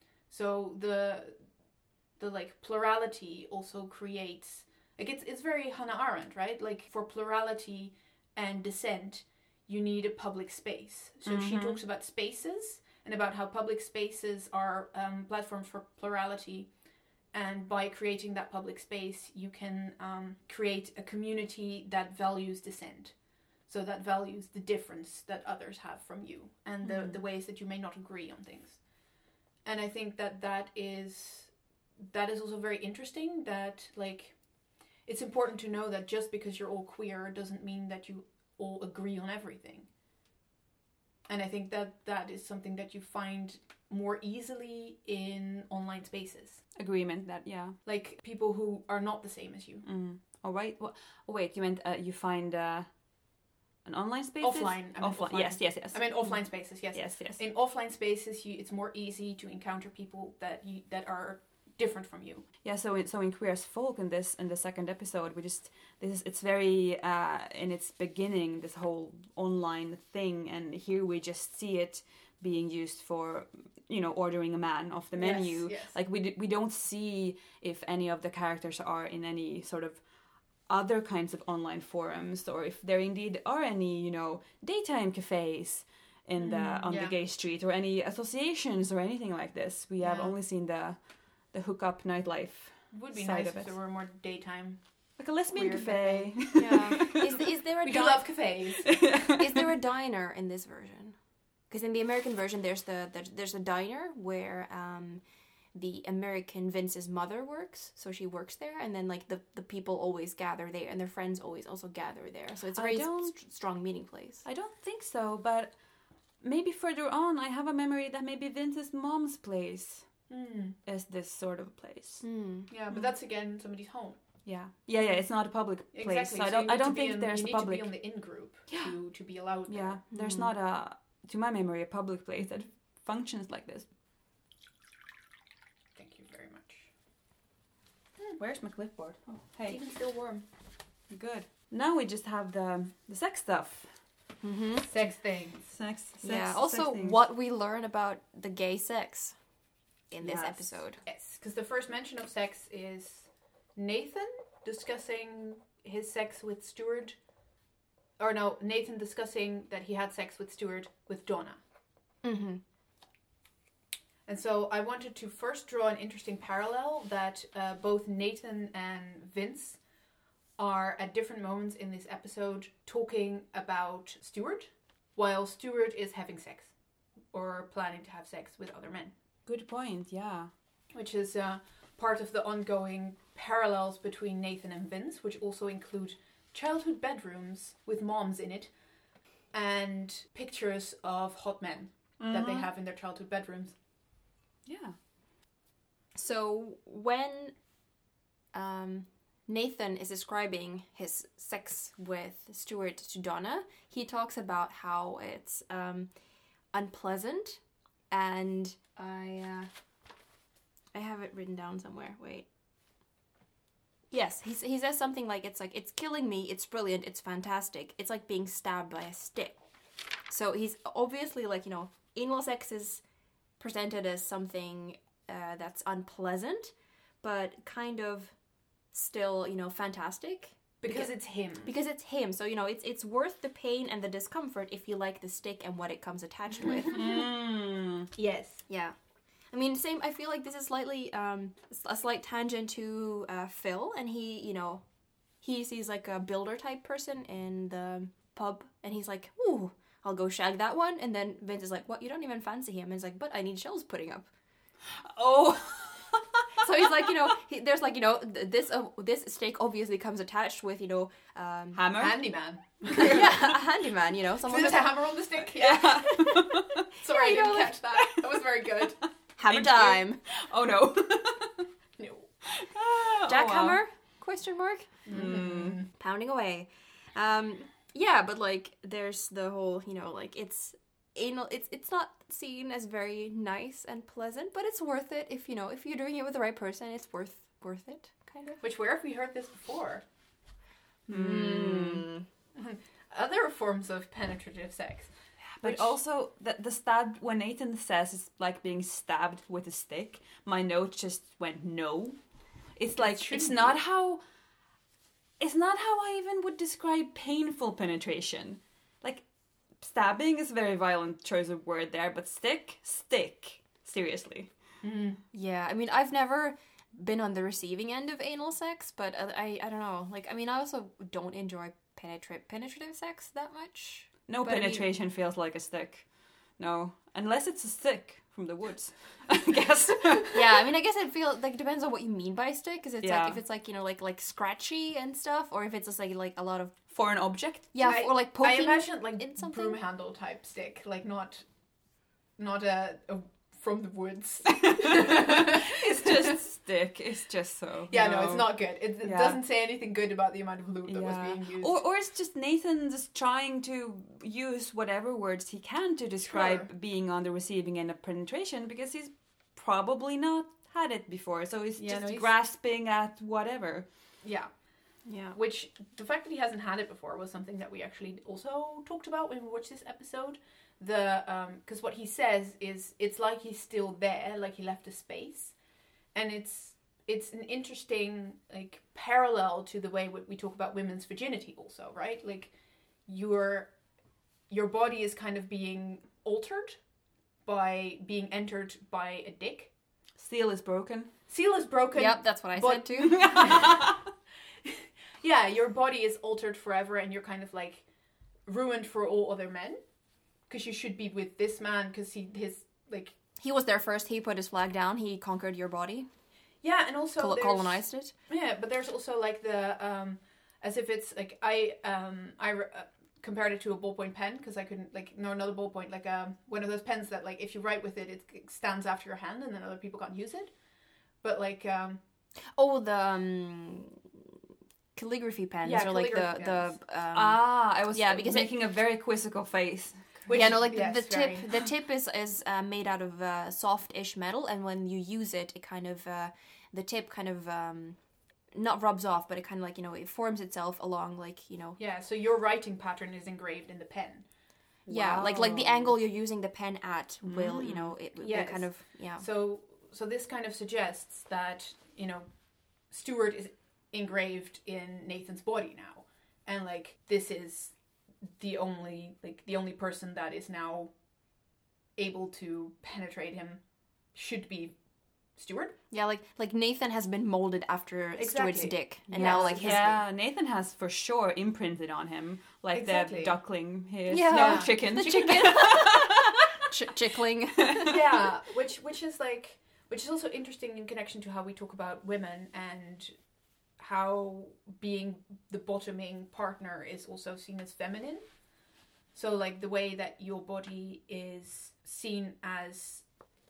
S3: So the the like plurality also creates like it's it's very Hannah Arendt, right? Like for plurality and dissent, you need a public space. So she
S1: Mhm.
S3: talks about spaces and about how public spaces are um, platforms for plurality. And by creating that public space, you can um, create a community that values dissent. So that values the difference that others have from you and the,
S1: Mm.
S3: the ways that you may not agree on things. And I think that that is, that is also very interesting that, like, it's important to know that just because you're all queer doesn't mean that you all agree on everything. And I think that that is something that you find more easily in online spaces.
S1: Agreement that, yeah.
S3: Like people who are not the same as you.
S1: Mm. Oh, right. Well, oh, wait, you meant uh, you find uh, an online space?
S3: Offline. I meant
S1: Offline.
S3: offline.
S1: Yes, yes, yes.
S3: I mean offline spaces, yes.
S1: Yes, yes.
S3: In offline spaces, you, it's more easy to encounter people that you that are different from you.
S1: Yeah, so in, so in Queer as Folk in this in the second episode, we just this is it's very uh, in its beginning this whole online thing, and here we just see it being used for, you know, ordering a man off the menu.
S3: Yes, yes.
S1: Like we d- we don't see if any of the characters are in any sort of other kinds of online forums, or if there indeed are any, you know, daytime cafes in the
S3: Mm,
S1: on
S3: yeah.
S1: the gay street, or any associations or anything like this. We have
S3: Yeah.
S1: only seen the the hookup nightlife.
S3: It would be
S1: Side
S3: nice
S1: of
S3: if
S1: it.
S3: there were more daytime.
S1: Like a lesbian
S3: Queer
S1: cafe.
S2: Yeah. Is, is there a
S3: We do
S2: di-
S3: love cafes.
S2: is there a diner in this version? Because in the American version, there's the, the there's a diner where um, the American Vince's mother works, so she works there, and then like the, the people always gather there, and their friends always also gather there. So it's a
S1: I
S2: very
S1: don't-
S2: st- strong meeting place.
S1: I don't think so, but maybe further on I have a memory that maybe Vince's mom's place
S3: Mm.
S1: is this sort of place.
S2: Mm.
S3: Yeah, but that's again somebody's home.
S1: Yeah. Yeah, yeah, it's not a public place.
S3: Exactly.
S1: So I
S3: so
S1: don't
S3: you
S1: I
S3: need to
S1: don't
S3: be
S1: think
S3: in-
S1: there's
S3: you
S1: a
S3: need
S1: public
S3: to be on the in group to to be allowed. There.
S1: Yeah, there's
S2: Mm.
S1: not a to my memory a public place that functions like this.
S3: Thank you very much.
S1: Where's my clipboard? Oh, hey.
S3: Even still warm.
S1: Good. Now we just have the the sex stuff.
S2: Mm-hmm.
S3: Sex things.
S1: Sex, sex
S2: Yeah. Also,
S1: sex things.
S2: what we learn about the gay sex in this
S1: Yes.
S2: episode.
S3: Yes, because the first mention of sex is Nathan discussing his sex with Stuart. Or no, Nathan discussing that he had sex with Stuart with Donna.
S2: Mm-hmm.
S3: And so I wanted to first draw an interesting parallel that uh, both Nathan and Vince are at different moments in this episode talking about Stuart, while Stuart is having sex or planning to have sex with other men.
S1: Good point, yeah.
S3: Which is uh, part of the ongoing parallels between Nathan and Vince, which also include childhood bedrooms with moms in it and pictures of hot men that they
S1: Mhm.
S3: have in their childhood bedrooms.
S1: Yeah.
S2: So when um, Nathan is describing his sex with Stuart to Donna, he talks about how it's um, unpleasant, and I uh, I have it written down somewhere. Wait. Yes, he he says something like it's like it's killing me. It's brilliant. It's fantastic. It's like being stabbed by a stick. So he's obviously like, you know, anal sex is presented as something uh, that's unpleasant, but kind of still, you know, fantastic
S3: Because it's him.
S2: because it's him. So you know, it's it's worth the pain and the discomfort if you like the stick and what it comes attached with.
S1: Mm.
S3: Yes.
S2: Yeah, I mean, same. I feel like this is slightly um a slight tangent to uh, Phil, and he, you know, he sees like a builder type person in the pub, and he's like, "Ooh, I'll go shag that one." And then Vince is like, "What? You don't even fancy him?" And he's like, "But I need shelves putting up."
S1: Oh.
S2: So So he's like, you know, he, there's like, you know, th- this uh, this stake obviously comes attached with, you know, um,
S1: Hammer?
S3: Handyman.
S2: yeah, a handyman, you know, someone
S3: There's
S2: with
S3: a hammer on the stick. Yeah. Sorry,
S2: Yeah, you
S3: I
S2: know,
S3: didn't
S2: like-
S3: catch that. That was very good.
S2: hammer
S1: Thank you.
S2: time.
S1: Oh no.
S3: No.
S1: Ah,
S2: Jackhammer?
S1: oh, wow.
S2: Question mark.
S1: Mm.
S2: Pounding away. Um, yeah, but like, there's the whole, you know, like it's anal. It's it's not seen as very nice and pleasant, but it's worth it if you know if you're doing it with the right person. It's worth worth it, kind of.
S3: Which, where have we heard this before?
S2: Mm.
S3: Other forms of penetrative sex.
S1: But
S3: Which-
S1: also, the, the stab, when Nathan says it's like being stabbed with a stick, my note just went no. It's like,
S3: shouldn't
S1: it's
S3: be.
S1: not how, it's not how I even would describe painful penetration. Like, stabbing is a very violent choice of word there, but stick, stick. Seriously.
S2: Yeah, I mean, I've never been on the receiving end of anal sex, but uh, I I don't know. Like, I mean, I also don't enjoy penetra- penetrative sex that much.
S1: No
S2: But I mean-
S1: penetration feels like a stick. No. Unless it's a stick from the woods, I guess.
S2: Yeah, I mean, I guess it feel like it depends on what you mean by stick, because it's
S1: Yeah.
S2: like if it's like you know like like scratchy and stuff, or if it's just like like a lot of
S1: For an object.
S2: yeah,
S3: I-
S2: or like
S3: I
S2: poking.
S3: imagine like
S2: in something?
S3: broom handle type stick, like not, not a, a from the woods.
S1: It's just stick. It's just so.
S3: Yeah, no, it's not good. It, it
S1: Yeah.
S3: doesn't say anything good about the amount of lube that was
S1: Yeah.
S3: being used.
S1: Or, or it's just Nathan just trying to use whatever words he can to describe
S3: Sure.
S1: being on the receiving end of penetration because he's probably not had it before. So he's
S3: Yeah,
S1: just
S3: no, he's-
S1: grasping at whatever.
S3: yeah.
S2: Yeah.
S3: Which, the fact that he hasn't had it before was something that we actually also talked about when we watched this episode. The, um, because what he says is, it's like he's still there, like he left a space. And it's, it's an interesting, like, parallel to the way we we talk about women's virginity also, right? Like, your, your body is kind of being altered by being entered by a dick.
S1: Seal is broken.
S3: Seal is broken.
S2: Yep, that's what I
S3: but-
S2: said too.
S3: Yeah, your body is altered forever and you're kind of like ruined for all other men. Because you should be with this man because he, his, like...
S2: He was there first. He put his flag down. He conquered your body,
S3: Yeah, and also
S2: col-
S3: there's-
S2: colonized it.
S3: Yeah, but there's also like the, um, as if it's like, I, um, I re- uh, compared it to a ballpoint pen because I couldn't, like, no, not a ballpoint, like um, one of those pens that, like, if you write with it, it stands after your hand and then other people can't use it. But like, um,
S2: Oh, the um, calligraphy pens,
S3: Yeah,
S2: or like the
S3: calligraphy
S2: the
S3: pens.
S2: um,
S1: Ah, I was
S2: yeah,
S1: yeah,
S2: because
S1: because making a very quizzical face.
S3: which,
S2: yeah, no, like the,
S3: yes,
S2: the tip.
S3: very-
S2: The tip is is uh, made out of uh, soft-ish metal, and when you use it, it kind of uh, the tip kind of um, not rubs off, but it kind of like you know it forms itself along like you know
S3: Yeah, so your writing pattern is engraved in the pen.
S2: yeah like like the
S1: Wow.
S2: angle you're using the pen at will you know it will
S3: Yes.
S2: kind of yeah
S3: So, so this kind of suggests that, you know, Stuart is engraved in Nathan's body now. And, like, this is the only, like, the only person that is now able to penetrate him should be Stuart.
S2: yeah like like Nathan has been molded after Stuart's
S3: Exactly.
S2: dick, and
S3: Yes,
S2: now like his
S1: Yeah, Nathan has for sure imprinted on him, like
S3: Exactly.
S1: the duckling. His,
S2: Yeah.
S1: no, chicken.
S2: the chicken Ch- chickling.
S3: Yeah, which which is like which is also interesting in connection to how we talk about women and how being the bottoming partner is also seen as feminine. So like the way that your body is seen as,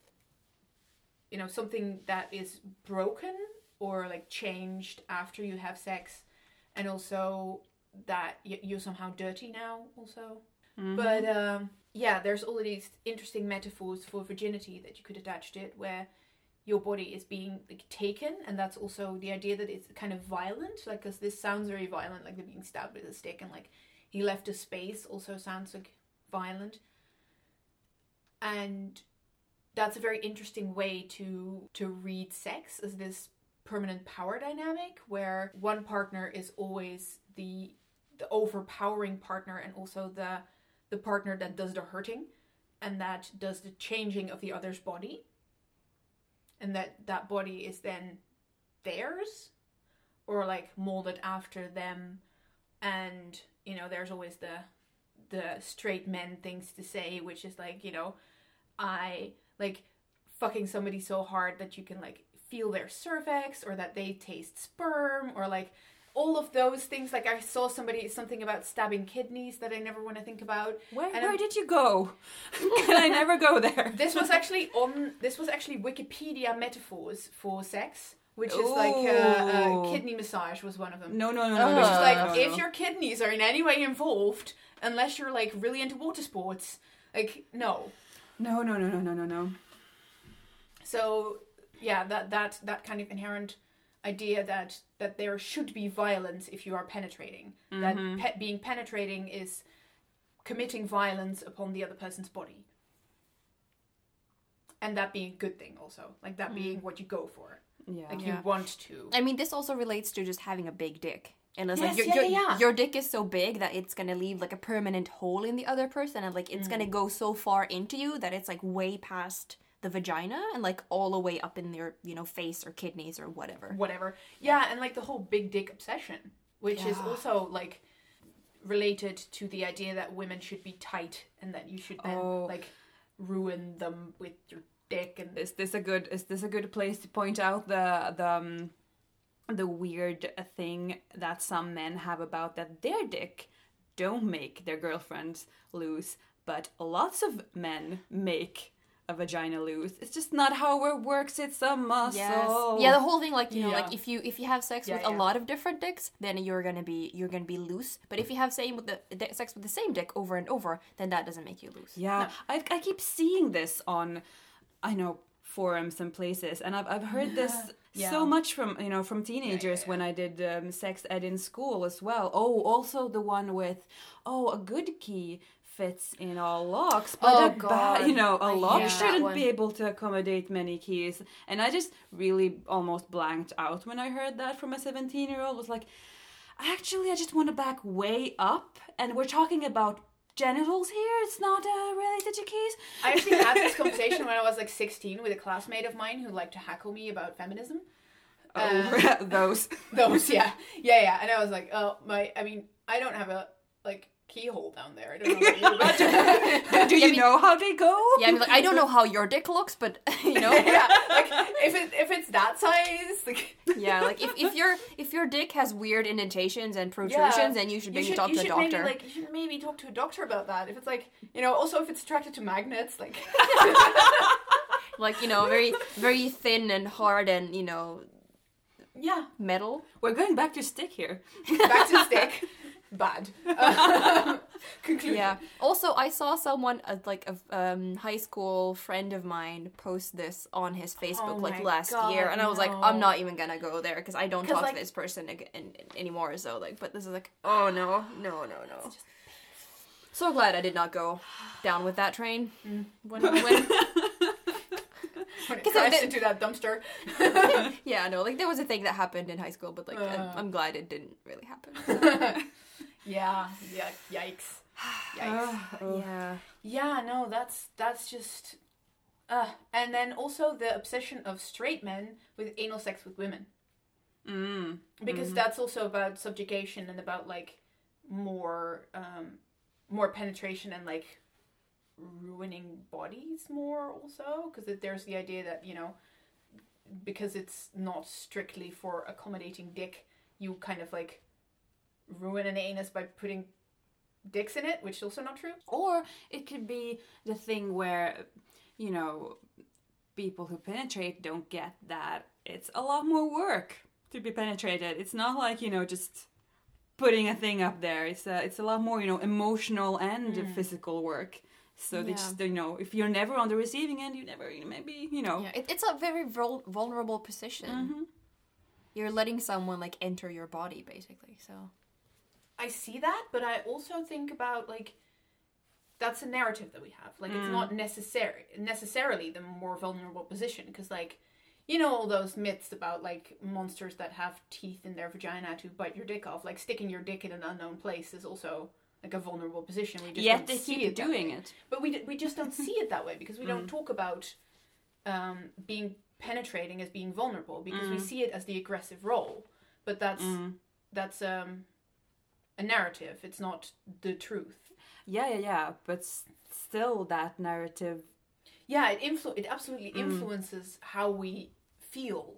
S3: you know, something that is broken or like changed after you have sex, and also that y- you're somehow dirty now also. But um, yeah, there's all of these interesting metaphors for virginity that you could attach to it, where your body is being like taken, and that's also the idea that it's kind of violent, like because this sounds very violent, like they're being stabbed with a stick, and like he left a space also sounds like violent, and that's a very interesting way to to read sex as this permanent power dynamic where one partner is always the the overpowering partner and also the the partner that does the hurting and that does the changing of the other's body, and that that body is then theirs or like molded after them. And you know there's always the the straight men things to say, which is like, you know, I like fucking somebody so hard that you can like feel their cervix, or that they taste sperm, or like all of those things. Like I saw somebody something about stabbing kidneys that I never want to think about.
S1: Where,
S3: And
S1: where
S3: I'm-
S1: did you go? Can I never go there?
S3: This was actually on. This was actually Wikipedia metaphors for sex, which is like uh, uh,
S1: Ooh.
S3: kidney massage was one of them.
S1: No, no, no, no.
S2: Oh.
S1: no,
S3: Which is
S1: no,
S3: like,
S1: no, no.
S3: if your kidneys are in any way involved, unless you're like really into water sports, like no.
S1: No, no, no, no, no, no, no.
S3: So yeah, that that that kind of inherent idea that that there should be violence if you are penetrating. That pe- being penetrating is committing violence upon the other person's body. And that being a good thing also. Like that being what you go for.
S1: Yeah.
S3: Like
S2: Yeah.
S3: you want to.
S2: I mean, this also relates to just having a big dick. And it's
S3: Yes,
S2: like your,
S3: yeah,
S2: your,
S3: yeah, yeah.
S2: your dick is so big that it's gonna leave like a permanent hole in the other person, and like it's gonna go so far into you that it's like way past the vagina and like all the way up in their, you know, face or kidneys or whatever.
S3: Whatever. Yeah, and like the whole big dick obsession, which is
S2: Yeah.
S3: also like related to the idea that women should be tight and that you should then
S1: Oh.
S3: like ruin them with your dick and
S1: Is this a good? Is this a good place to point out the the um, the weird thing that some men have about that their dick don't make their girlfriends loose, but lots of men make a vagina loose. It's just not how it works. It's a muscle.
S2: Yes. Yeah, the whole thing, like, you know,
S3: Yeah.
S2: like if you if you have sex
S3: Yeah,
S2: with a
S3: yeah.
S2: lot of different dicks, then you're gonna be you're gonna be loose. But if you have same with the di- sex with the same dick over and over, then that doesn't make you loose.
S1: Yeah, I, I keep seeing this on, I know, forums and places, and I've I've heard this
S3: Yeah.
S1: so much from you know from teenagers
S3: yeah.
S1: when I did um, sex ed in school as well. Oh, also the one with, oh, a good key fits in all locks, but
S2: Oh,
S1: a ba-
S2: God.
S1: you know a
S2: I
S1: lock
S2: hate that
S1: shouldn't
S2: one.
S1: be able to accommodate many keys. And I just really almost blanked out when I heard that from a seventeen year old. Was like, actually, I just want to back way up, and we're talking about genitals here. It's not uh, related to keys.
S3: I actually had this conversation when I was like sixteen with a classmate of mine who liked to heckle me about feminism.
S1: Oh, those.
S3: Those, yeah. Yeah, yeah. And I was like, oh, my, I mean, I don't have a, like, keyhole down there. I don't know about you, but...
S1: Do
S2: Yeah,
S1: you
S2: me-
S1: know how they go?
S2: Yeah, I mean, like, I don't know how your dick looks, but you know,
S3: yeah, like, if, it, if it's that size, like...
S2: yeah, like if, if your if your dick has weird indentations and protrusions, then you should maybe
S3: should,
S2: talk
S3: you
S2: to a
S3: should
S2: doctor.
S3: Maybe, like, you should maybe talk to a doctor about that. If it's like, you know, also if it's attracted to magnets, like...
S2: Like, you know, very very thin and hard and, you know,
S3: yeah.
S2: metal.
S1: We're going back to stick here.
S3: Back to stick. Bad. Um, conclusion.
S2: Yeah. Also, I saw someone, uh, like a um, high school friend of mine, post this on his Facebook
S3: Oh
S2: like
S3: my
S2: last
S3: God,
S2: year, and I was like,
S3: no.
S2: I'm not even gonna go there because I don't
S3: 'Cause,
S2: talk
S3: like-
S2: to this person ag- in, anymore. So like, but this is like, oh no, no, no, no. So glad I did not go down with that train. When, when,
S3: When it
S2: 'Cause
S3: crashed
S2: it-
S3: into that dumpster.
S2: yeah, no, like there was a thing that happened in high school, but like
S3: Uh.
S2: I'm, I'm glad it didn't really happen. so.
S3: Yeah. Yeah. Yikes. Yikes.
S1: Oh.
S2: Yeah.
S3: Yeah, no, that's that's just uh and then also the obsession of straight men with anal sex with women.
S1: Mm.
S3: Because that's also about subjugation and about like more um more penetration and like ruining bodies more also, because there's the idea that, you know, because it's not strictly for accommodating dick, you kind of like ruin an anus by putting dicks in it, which is also not true.
S1: Or it could be the thing where, you know, people who penetrate don't get that it's a lot more work to be penetrated. It's not like, you know, just putting a thing up there. It's a, it's a lot more, you know, emotional and physical work. So they
S2: Yeah.
S1: just, you know, if you're never on the receiving end, you never, maybe, you know.
S2: Yeah, it, it's a very vul- vulnerable position.
S1: Mhm.
S2: You're letting someone like enter your body, basically. So
S3: I see that, but I also think about like that's a narrative that we have. Like it's not necessary necessarily the more vulnerable position, because like, you know, all those myths about like monsters that have teeth in their vagina to bite your dick off. Like sticking your dick in an unknown place is also like a vulnerable position. We just
S1: Yet
S3: don't
S1: they
S3: see
S1: keep
S3: it that
S1: doing
S3: way.
S1: it.
S3: But we d- we just don't see it that way because we don't talk about um, being penetrating as being vulnerable, because we see it as the aggressive role. But that's that's um, a narrative. It's not the truth.
S1: Yeah, yeah, yeah. But s- still that narrative.
S3: Yeah, it influ- it absolutely influences how we feel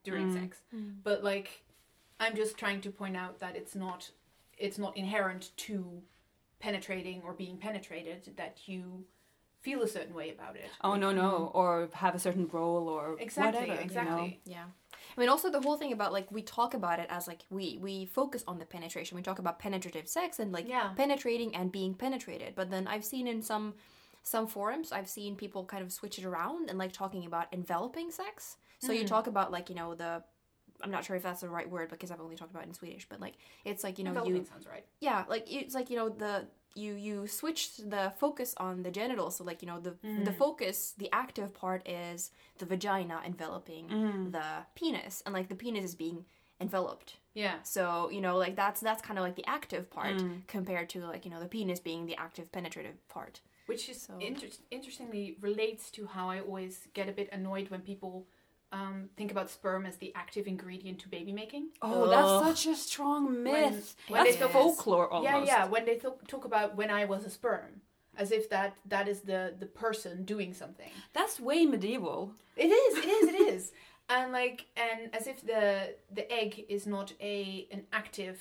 S3: during
S1: Mm.
S3: sex. But like, I'm just trying to point out that it's not it's not inherent to penetrating or being penetrated that you feel a certain way about it.
S1: Oh no no, or have a certain role or
S3: Exactly,
S1: whatever.
S3: exactly.
S1: You know?
S2: Yeah. I mean, also the whole thing about, like, we talk about it as, like, we, we focus on the penetration. We talk about penetrative sex and, like,
S3: Yeah.
S2: penetrating and being penetrated. But then I've seen in some some forums, I've seen people kind of switch it around and, like, talking about enveloping sex. So you talk about, like, you know, the... I'm not sure if that's the right word because I've only talked about it in Swedish. But, like, it's like, you know,
S3: Enveloping
S2: you...
S3: sounds right.
S2: Yeah, like, it's like, you know, the... You, you switch the focus on the genitals, so like, you know, the the focus, the active part is the vagina enveloping the penis, and like the penis is being enveloped.
S3: Yeah.
S2: So, you know, like that's that's kind of like the active part compared to like, you know, the penis being the active penetrative part.
S3: Which is
S2: So-
S3: inter- interestingly relates to how I always get a bit annoyed when people um, think about sperm as the active ingredient to baby making.
S1: Oh,
S2: Ugh.
S1: that's such a strong myth.
S3: when
S1: that's
S3: they talk-
S1: folklore almost.
S3: Yeah, yeah. When they th- talk about when I was a sperm, as if that that is the the person doing something.
S1: That's way medieval.
S3: It is. It is. It is. And like, and as if the the egg is not a an active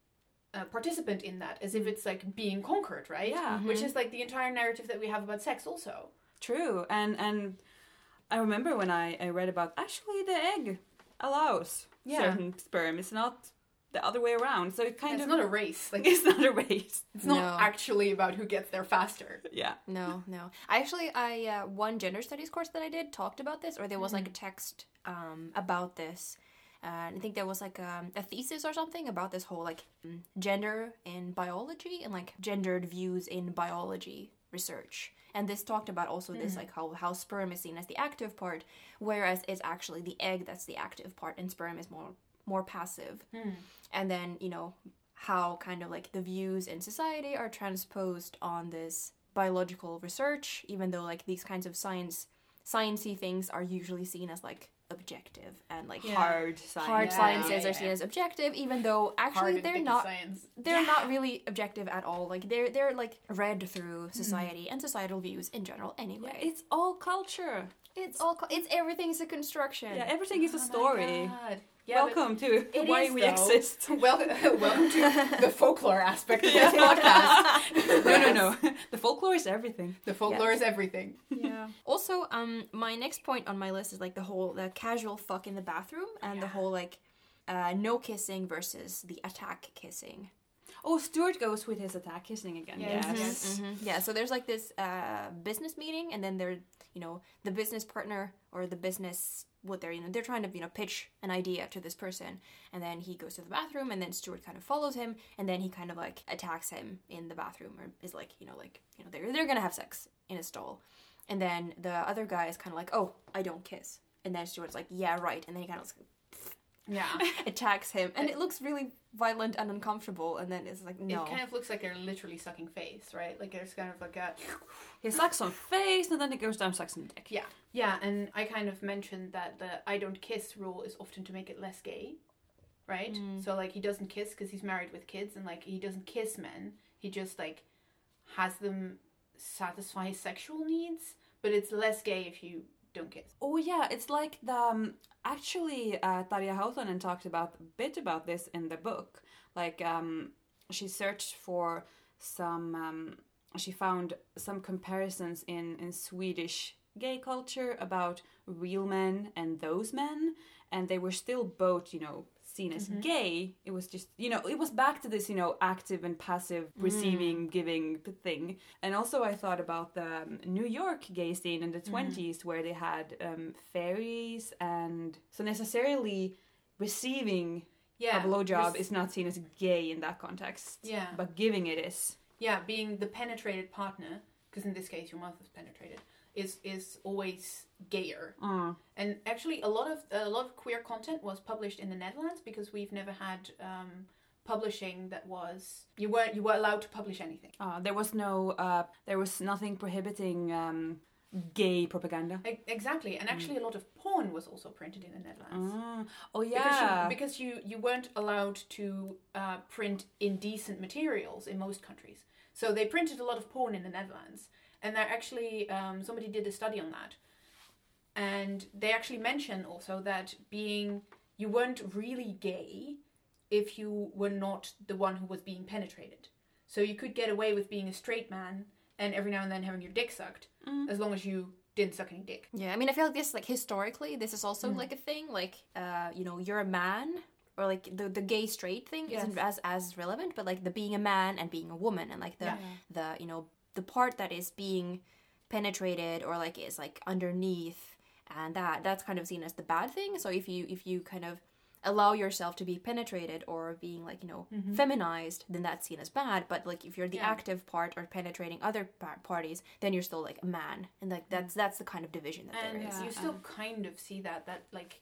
S3: uh, participant in that, as if it's like being conquered, right?
S1: Yeah.
S3: Which is like the entire narrative that we have about sex, also.
S1: True, and and I remember when I, I read about actually the egg allows
S3: Yeah.
S1: certain sperm. It's not the other way around. So it kind
S3: It's
S1: of
S3: not a race. Like
S1: it's not a race.
S3: it's not
S2: No.
S3: actually about who gets there faster.
S1: Yeah.
S2: No, no. I actually, I uh, one gender studies course that I did talked about this, or there was like a text um, about this. Uh, I think there was like um, a thesis or something about this whole like mm, gender in biology and like gendered views in biology research. And this talked about also this like how, how sperm is seen as the active part, whereas it's actually the egg that's the active part, and sperm is more more passive. And then, you know, how kind of like the views in society are transposed on this biological research, even though like these kinds of science sciencey things are usually seen as like objective and like
S3: Yeah.
S1: Hard science.
S2: hard
S3: Yeah,
S2: sciences
S3: yeah,
S2: are seen
S3: yeah.
S2: as objective, even though
S3: Hard
S2: actually
S3: and
S2: they're
S3: thick
S2: not
S3: science.
S2: they're not really objective at all. Like they're they're like read through society and societal views in general anyway.
S1: It's all culture.
S2: It's all co- it's everything's a construction.
S1: Yeah, everything is a
S3: Oh my
S1: story.
S3: God. Yeah, but-
S1: Welcome to
S3: It
S1: why
S3: is,
S1: we
S3: though.
S1: exist.
S3: Welcome, welcome to the folklore aspect of this podcast.
S1: No, no, no. The folklore is everything.
S3: The folklore
S2: Yes.
S3: is everything.
S2: Yeah. Also, um, my next point on my list is like the whole the casual fuck in the bathroom and the
S3: Yeah.
S2: whole like uh, no kissing versus the attack kissing.
S1: Oh, Stuart goes with his attack kissing again.
S3: Yes,
S1: Yes.
S3: yes.
S2: Mhm. Yeah. So there's like this uh, business meeting, and then they're you know the business partner or the business what they're you know they're trying to you know pitch an idea to this person, and then he goes to the bathroom, and then Stuart kind of follows him, and then he kind of like attacks him in the bathroom, or is like you know like you know they're they're gonna have sex in a stall, and then the other guy is kind of like, oh, I don't kiss, and then Stuart's like, yeah, right, and then he kind of
S3: Yeah.
S2: attacks him, and it looks really violent and uncomfortable, and then it's like no.
S3: It kind of looks like they're literally sucking face, right? Like there's kind of like a
S1: He sucks on face and then he goes down and sucks on dick.
S3: yeah, yeah. And I kind of mentioned that the I don't kiss rule is often to make it less gay, right? So like he doesn't kiss because he's married with kids, and like he doesn't kiss men. He just like has them satisfy his sexual needs, but it's less gay if you don't kiss.
S1: Oh yeah, it's like the um, actually uh, Tarja Hautanen talked about a bit about this in the book. Like um, she searched for some, um, she found some comparisons in in Swedish gay culture about real men and those men, and they were still both, you know, seen as gay. It was just, you know, it was back to this, you know, active and passive receiving, giving thing. And also I thought about the um, New York gay scene in the twenties where they had um, fairies, and so necessarily receiving
S3: Yeah,
S1: a blowjob
S3: res-
S1: is not seen as gay in that context.
S3: Yeah.
S1: But giving it is.
S3: Yeah, being the penetrated partner, because in this case your mouth is penetrated, is is always gayer.
S1: Mm.
S3: And actually, a lot of a lot of queer content was published in the Netherlands because we've never had um, publishing that was you weren't you were allowed to publish anything.
S1: Uh, there was no, uh, there was nothing prohibiting um, gay propaganda.
S3: E- exactly, and actually, a lot of porn was also printed in the Netherlands.
S1: Mm. Oh
S3: Because,
S1: yeah.
S3: you, because you, you weren't allowed to uh, print indecent materials in most countries. So they printed a lot of porn in the Netherlands. And there actually, um, somebody did a study on that. And they actually mention also that being you weren't really gay if you were not the one who was being penetrated. So you could get away with being a straight man and every now and then having your dick sucked,
S1: Mm.
S3: as long as you didn't suck any dick.
S2: Yeah, I mean, I feel like this, like, historically, this is also,
S3: Mm.
S2: like, a thing. Like, uh, you know, you're a man, or, like, the the gay-straight thing
S3: Yes.
S2: isn't as, as relevant, but, like, the being a man and being a woman, and, like, the,
S3: Yeah.
S2: the you know, the part that is being penetrated, or, like, is, like, underneath, and that, that's kind of seen as the bad thing. So if you, if you kind of allow yourself to be penetrated or being, like, you know,
S3: Mhm.
S2: feminized, then that's seen as bad. But, like, if you're the
S3: Yeah.
S2: active part or penetrating other par- parties, then you're still, like, a man. And, like, that's that's the kind of division that
S3: And
S2: there is.
S3: you
S1: Yeah,
S3: still
S1: and-
S3: kind of see that, that like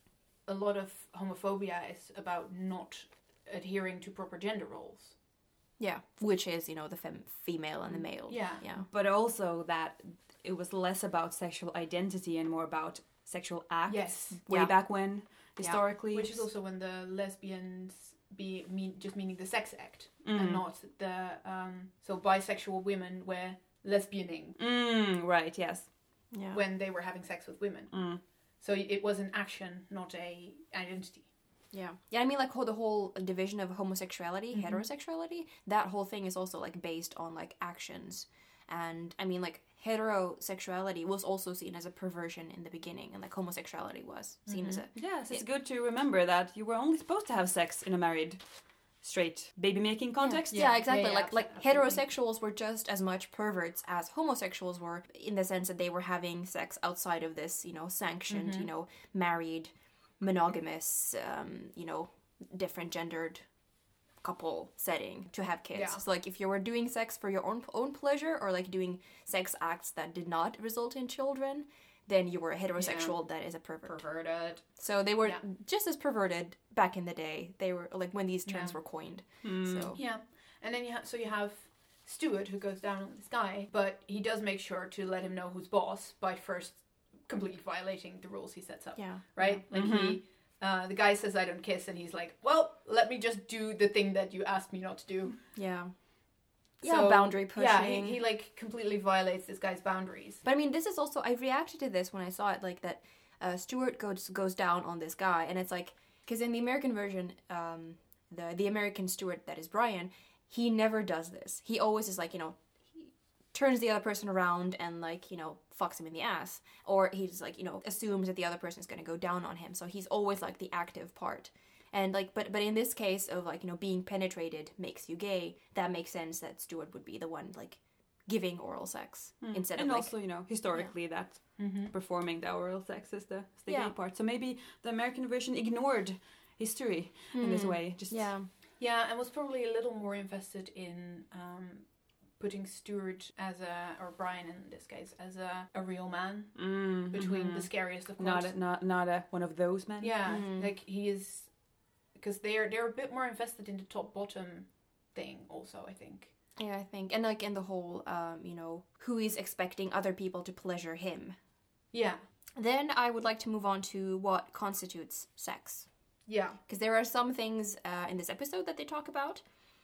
S3: a lot of homophobia is about not adhering to proper gender roles.
S2: Yeah, which is, you know, the fem- female and the male.
S3: Yeah.
S2: Yeah.
S1: But also that it was less about sexual identity and more about sexual acts.
S3: Yes.
S1: Way
S2: Yeah.
S1: back when, historically.
S3: Which is also when the lesbians be mean just meaning the sex act
S1: Mm.
S3: and not the um so bisexual women were lesbianing
S1: Mm, right, yes.
S2: Yeah.
S3: when they were having sex with women.
S1: Mm.
S3: So it was an action, not a identity.
S2: Yeah. Yeah, I mean, like, ho- the whole division of homosexuality,
S3: Mhm.
S2: heterosexuality, that whole thing is also, like, based on, like, actions. And, I mean, like, heterosexuality was also seen as a perversion in the beginning, and, like, homosexuality was seen as a...
S1: Yes, it's
S2: Yeah.
S1: good to remember that you were only supposed to have sex in a married, straight, baby-making context.
S2: Yeah,
S3: Yeah,
S2: exactly.
S3: yeah, yeah,
S2: like like
S3: absolutely.
S2: heterosexuals were just as much perverts as homosexuals were, in the sense that they were having sex outside of this, you know, sanctioned,
S3: Mhm.
S2: you know, married, monogamous, um, you know, different gendered couple setting to have kids.
S3: Yeah.
S2: So, like, if you were doing sex for your own own pleasure, or, like, doing sex acts that did not result in children, then you were a heterosexual that is a pervert.
S3: Perverted.
S2: So they were
S3: Yeah.
S2: just as perverted back in the day. They were, like, when these terms
S3: Yeah.
S2: were coined.
S1: Mm.
S2: So
S3: Yeah. And then you have so you have Stuart who goes down on this guy, but he does make sure to let him know who's boss by first completely violating the rules he sets up.
S2: yeah.
S3: Right? Like he uh, the guy says I don't kiss and he's like, well, let me just do the thing that you asked me not to do.
S2: Yeah. Yeah,
S3: So,
S2: boundary pushing.
S3: Yeah, he, he like completely violates this guy's boundaries.
S2: But I mean, this is also, I reacted to this when I saw it, like, that uh, Stuart goes goes down on this guy, and it's like, because in the American version, um, the the American Stuart that is Brian, he never does this. He always is like, you know, he turns the other person around and, like, you know, fucks him in the ass, or he's like, you know, assumes that the other person is going to go down on him. So he's always like the active part. And, like, but but in this case of, like, you know, being penetrated makes you gay, that makes sense that Stuart would be the one, like, giving oral sex
S1: Mm.
S2: instead
S1: and
S2: of, like,
S1: also, you know, historically that
S3: Mm-hmm.
S1: performing the oral sex is the, is the
S2: Yeah.
S1: gay part. So maybe the American version ignored history in this
S2: Hmm.
S1: way. Just
S2: Yeah.
S3: Yeah, and was probably a little more invested in um, putting Stuart as a, or Brian in this case, as a, a real man
S1: Mm,
S3: between
S1: mhm.
S3: the scariest of
S1: not
S3: quotes.
S1: a, not not a one of those men.
S3: Yeah,
S2: Mhm.
S3: like he is, because they're they're a bit more invested in the top bottom thing. Also, I think.
S2: Yeah, I think, and, like, in the whole, um, you know, who is expecting other people to pleasure him.
S3: Yeah,
S2: Then I would like to move on to what constitutes sex,
S3: yeah,
S2: because there are some things uh, in this episode that they talk about.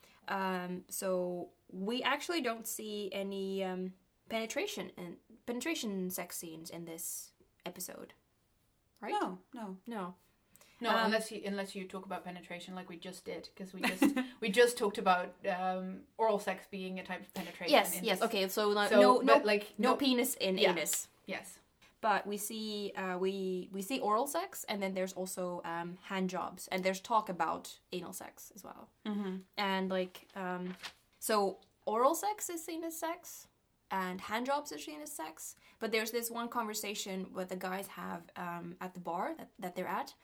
S2: Um, so we actually don't see any um, penetration and penetration sex scenes in this episode, right?
S1: No, no.
S2: No.
S3: no,
S2: Um,
S3: unless you unless you talk about penetration like we just did, because we just we just talked about um, oral sex being a type of penetration.
S2: Yes.
S3: in
S2: Yes.
S3: this.
S2: Okay. So, like,
S3: So,
S2: no, no,
S3: but, like
S2: no
S3: no,
S2: penis in
S3: Yeah.
S2: anus.
S3: yes,
S2: But we see uh, we we see oral sex, and then there's also um, hand jobs, and there's talk about anal sex as well.
S1: Mm-hmm.
S2: And, like, um, so oral sex is seen as sex, and hand jobs are seen as sex. But there's this one conversation what the guys have um, at the bar that, that they're at,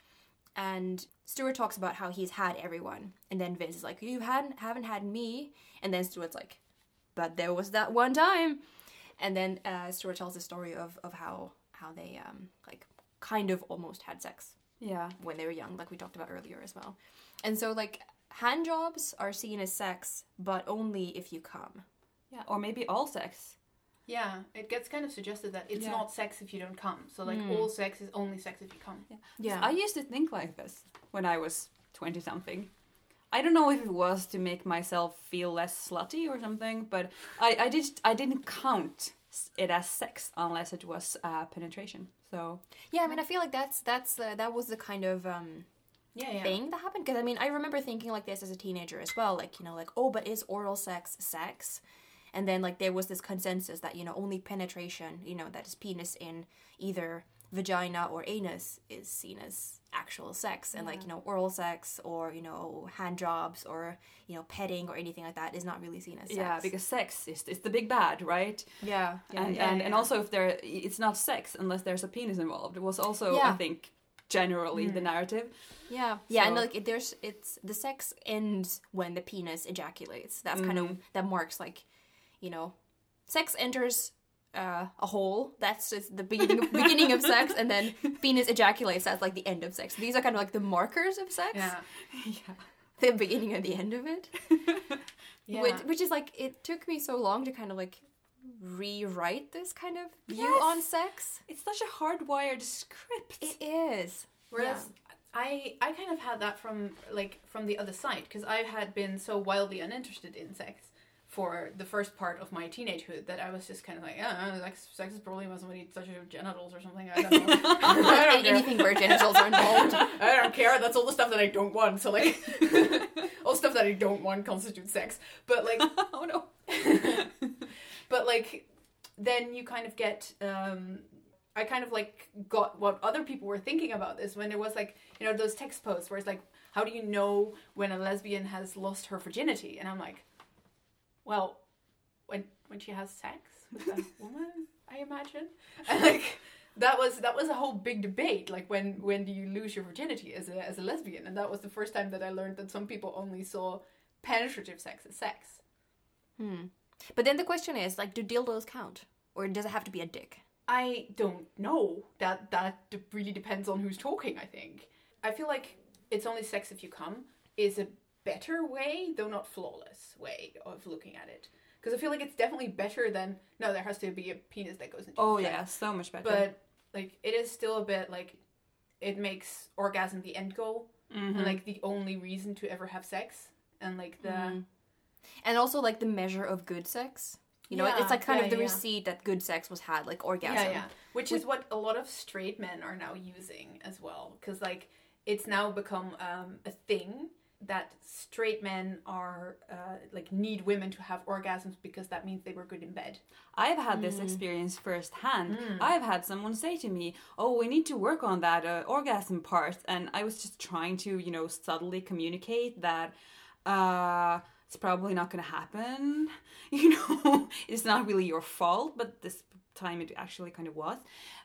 S2: and Stuart talks about how he's had everyone, and then Vince is like, "You hadn't haven't had me," and then Stuart's like, "But there was that one time," and then uh, Stuart tells the story of of how how they um like kind of almost had sex
S1: Yeah.
S2: when they were young, like we talked about earlier as well. And so, like, hand jobs are seen as sex, but only if you come.
S1: Yeah. Or maybe all sex.
S3: yeah. It gets kind of suggested that it's
S1: Yeah.
S3: not sex if you don't come. So like
S2: Mm.
S3: all sex is only sex if you come.
S2: Yeah.
S1: I used to think like this when I was twenty something. I don't know if it was to make myself feel less slutty or something, but I, I just I didn't count it as sex unless it was uh, penetration. So
S2: yeah, I mean, I feel like that's that's uh, that was the kind of um,
S3: Yeah, yeah.
S2: thing that happened. Because I mean, I remember thinking like this as a teenager as well. Like, you know, like, oh, but is oral sex sex? And then like there was this consensus that, you know, only penetration, you know, that is penis in either vagina or anus is seen as actual sex, and like, you know, oral sex or, you know, hand jobs or, you know, petting or anything like that is not really seen as sex.
S1: yeah, because sex is, is the big bad, right?
S2: yeah, yeah,
S1: and
S3: yeah,
S1: and,
S3: yeah.
S1: and also if there it's not sex unless there's a penis involved. It was also
S2: Yeah.
S1: I think generally the narrative.
S2: yeah, yeah, and
S1: So-
S2: like it, there's it's the sex ends when the penis ejaculates. That's kind of that marks like, you know, sex enters uh, a hole. That's just the beginning of, beginning of sex, and then penis ejaculates. That's like the end of sex. These are kind of like the markers of sex.
S3: Yeah.
S1: Yeah.
S2: The beginning and the end of it.
S3: Yeah.
S2: Which, which is like, it took me so long to kind of like rewrite this kind of view
S1: Yes.
S2: on sex.
S1: It's such a hardwired script.
S2: It is.
S3: Whereas I I kind of had that from like from the other side, because I had been so wildly uninterested in sex for the first part of my teenagehood that I was just kind of like, yeah, sex, sex is probably when somebody touches your genitals or something. I don't know. I don't care.
S2: Anything where genitals are involved.
S3: I don't care. That's all the stuff that I don't want. So like, all stuff that I don't want constitutes sex. But like,
S1: oh no.
S3: but like, then you kind of get. Um, I kind of like got what other people were thinking about this when there was like, you know, those text posts where it's like, how do you know when a lesbian has lost her virginity? And I'm like, well, when when she has sex with a woman, I imagine. And like that was that was a whole big debate. Like when when do you lose your virginity as a as a lesbian? And that was the first time that I learned that some people only saw penetrative sex as sex.
S2: Hmm. But then the question is, like, do dildos count? Or does it have to be a dick?
S3: I don't know. That that de- really depends on who's talking, I think. I feel like it's only sex if you come is a better way, though not flawless way of looking at it. Because I feel like it's definitely better than, no, there has to be a penis that goes into
S1: Oh
S3: the
S1: yeah,
S3: sex.
S1: so much better.
S3: But like it is still a bit like it makes orgasm the end goal
S1: Mhm.
S3: and like the only reason to ever have sex. And like the
S2: Mhm. And also, like, the measure of good sex. You know,
S3: Yeah,
S2: it's like kind
S3: yeah,
S2: of the
S3: yeah.
S2: receipt that good sex was had, like orgasm.
S3: Yeah, yeah. Which is what a lot of straight men are now using as well. Because, like, it's now become um, a thing that straight men are, uh, like, need women to have orgasms because that means they were good in bed.
S1: I've had this experience firsthand. I've had someone say to me, "Oh, we need to work on that uh, orgasm part," and I was just trying to, you know, subtly communicate that uh, it's probably not going to happen. You know, it's not really your fault, but this time it actually kind of was.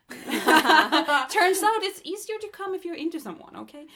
S1: Turns out it's easier to come if you're into someone. Okay.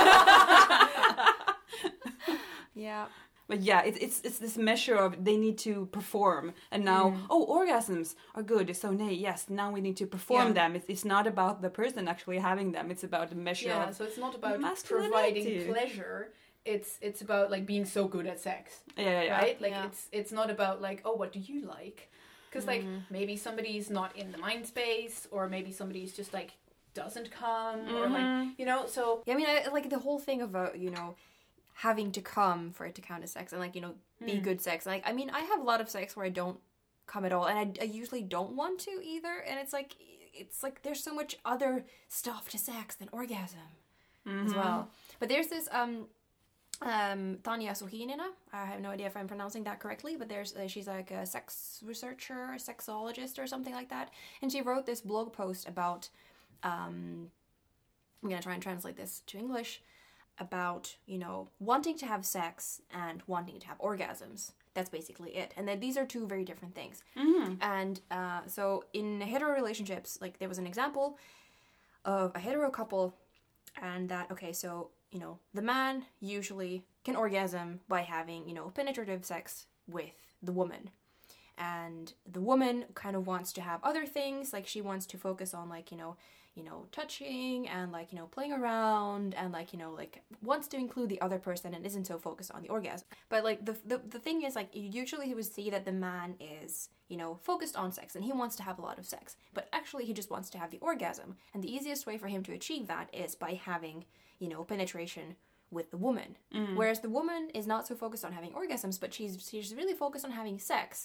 S2: Yeah.
S1: But yeah, it's it's it's this measure of they need to perform, and now oh orgasms are good, so nay yes now we need to perform
S3: Yeah.
S1: them. It's it's not about the person actually having them. It's about the measure
S3: Yeah,
S1: of
S3: so it's not about
S1: masculinity.
S3: providing pleasure. It's it's about, like, being so good at sex.
S1: yeah yeah, yeah.
S3: Right? Like,
S2: Yeah.
S3: it's it's not about, like, oh, what do you like? Because, like, maybe somebody's not in the mind space, or maybe somebody's just, like, doesn't come, or, like, you know, so...
S2: Yeah, I mean, I, like, the whole thing about, you know, having to come for it to count as sex and, like, you know, be good sex. Like, I mean, I have a lot of sex where I don't come at all, and I, I usually don't want to either, and it's like, it's like there's so much other stuff to sex than orgasm as well. But there's this, um... Um, Tanya Suhinina, I have no idea if I'm pronouncing that correctly, but there's uh, she's like a sex researcher, a sexologist or something like that, and she wrote this blog post about, um, I'm gonna try and translate this to English, about, you know, wanting to have sex and wanting to have orgasms. That's basically it. And then these are two very different things. And uh, so in hetero relationships, like there was an example of a hetero couple, and that, okay, so, you know, the man usually can orgasm by having, you know, penetrative sex with the woman. And the woman kind of wants to have other things, like she wants to focus on, like, you know, you know, touching and, like, you know, playing around and, like, you know, like wants to include the other person and isn't so focused on the orgasm. But, like, the the, the thing is, like, usually he would see that the man is, you know, focused on sex and he wants to have a lot of sex. But actually he just wants to have the orgasm. And the easiest way for him to achieve that is by having, you know, penetration with the woman. Whereas the woman is not so focused on having orgasms, but she's she's really focused on having sex.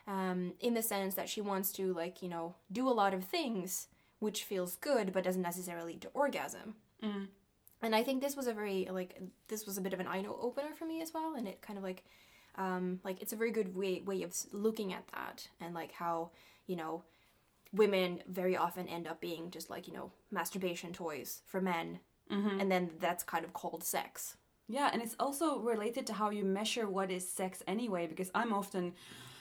S2: um, in the sense that she wants to, like, you know, do a lot of things which feels good but doesn't necessarily lead to orgasm.
S1: Mm.
S2: And I think this was a very, like, this was a bit of an eye-opener for me as well, and it kind of, like, um, like, it's a very good way, way of looking at that, and, like, how, you know, women very often end up being just, like, you know, masturbation toys for men,
S1: Mm-hmm.
S2: and then that's kind of called sex.
S1: Yeah, and it's also related to how you measure what is sex anyway, because I'm often,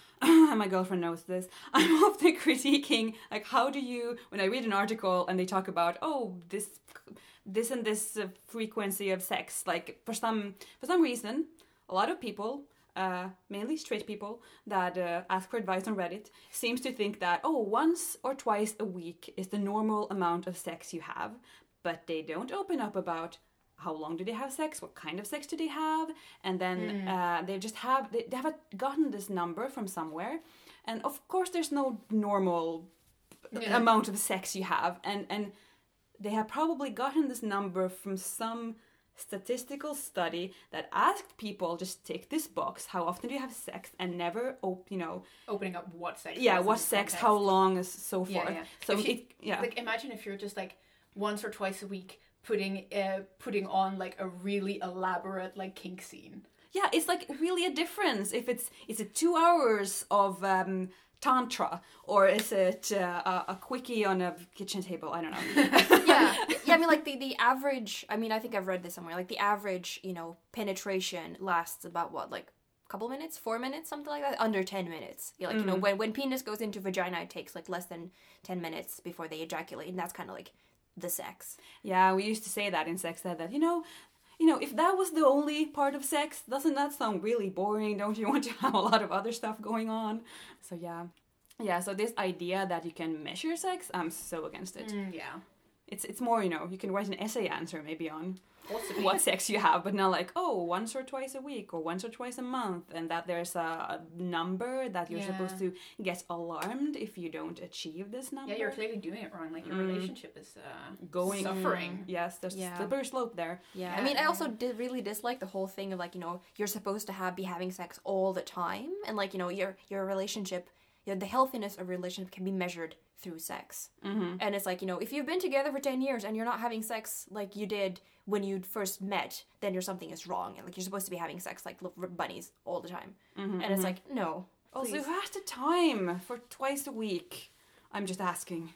S1: my girlfriend knows this, I'm often critiquing, like, how do you, when I read an article and they talk about, oh, this this and this uh, frequency of sex, like, for some for some reason, a lot of people, uh, mainly straight people, that uh, ask for advice on Reddit, seems to think that, oh, once or twice a week is the normal amount of sex you have, but they don't open up about how long do they have sex, what kind of sex do they have, and then mm. uh, they just have, they, they haven't gotten this number from somewhere, and of course there's no normal yeah. amount of sex you have, and, and they have probably gotten this number from some statistical study that asked people, just tick this box, how often do you have sex, and never, op- you know...
S3: Opening up what sex.
S1: Yeah, what sex, context. How long, is so forth.
S3: Yeah, yeah.
S1: So
S3: you,
S1: it, yeah.
S3: Like, imagine if you're just, like, once or twice a week putting uh, putting on, like, a really elaborate, like, kink scene.
S1: Yeah, it's, like, really a difference if it's, is it two hours of... Um, tantra, or is it uh, a, a quickie on a kitchen table? I don't know.
S2: yeah, yeah. I mean, like the, the average. I mean, I think I've read this somewhere. Like the average, you know, penetration lasts about what, like a couple minutes, four minutes, something like that, under ten minutes. Yeah, like mm. you know, when when penis goes into vagina, it takes like less than ten minutes before they ejaculate, and that's kind of like the sex.
S1: Yeah, we used to say that in sex ed, that you know. You know, if that was the only part of sex, doesn't that sound really boring? Don't you want to have a lot of other stuff going on? So yeah. Yeah, so this idea that you can measure sex, I'm so against it.
S3: Mm, yeah.
S1: It's it's more, you know, you can write an essay answer maybe on
S3: Possibly.
S1: what sex you have, but not like, oh, once or twice a week or once or twice a month, and that there's a number that you're yeah. supposed to get alarmed if you don't achieve this number.
S3: Yeah, you're clearly doing it wrong. Like, your mm. relationship is uh,
S1: going
S3: suffering.
S1: Yes, there's
S2: yeah.
S1: a slippery slope there.
S2: Yeah. yeah, I mean, I also did really dislike the whole thing of, like, you know, you're supposed to have be having sex all the time, and, like, you know, your your relationship, you know, the healthiness of a relationship can be measured through sex.
S1: Mm-hmm.
S2: And it's like, you know, if you've been together for ten years and you're not having sex like you did when you first met, then your something is wrong. And, like, you're supposed to be having sex like bunnies all the time.
S1: Mm-hmm,
S2: and it's like, no.
S1: Also, who has the time for twice a week? I'm just asking.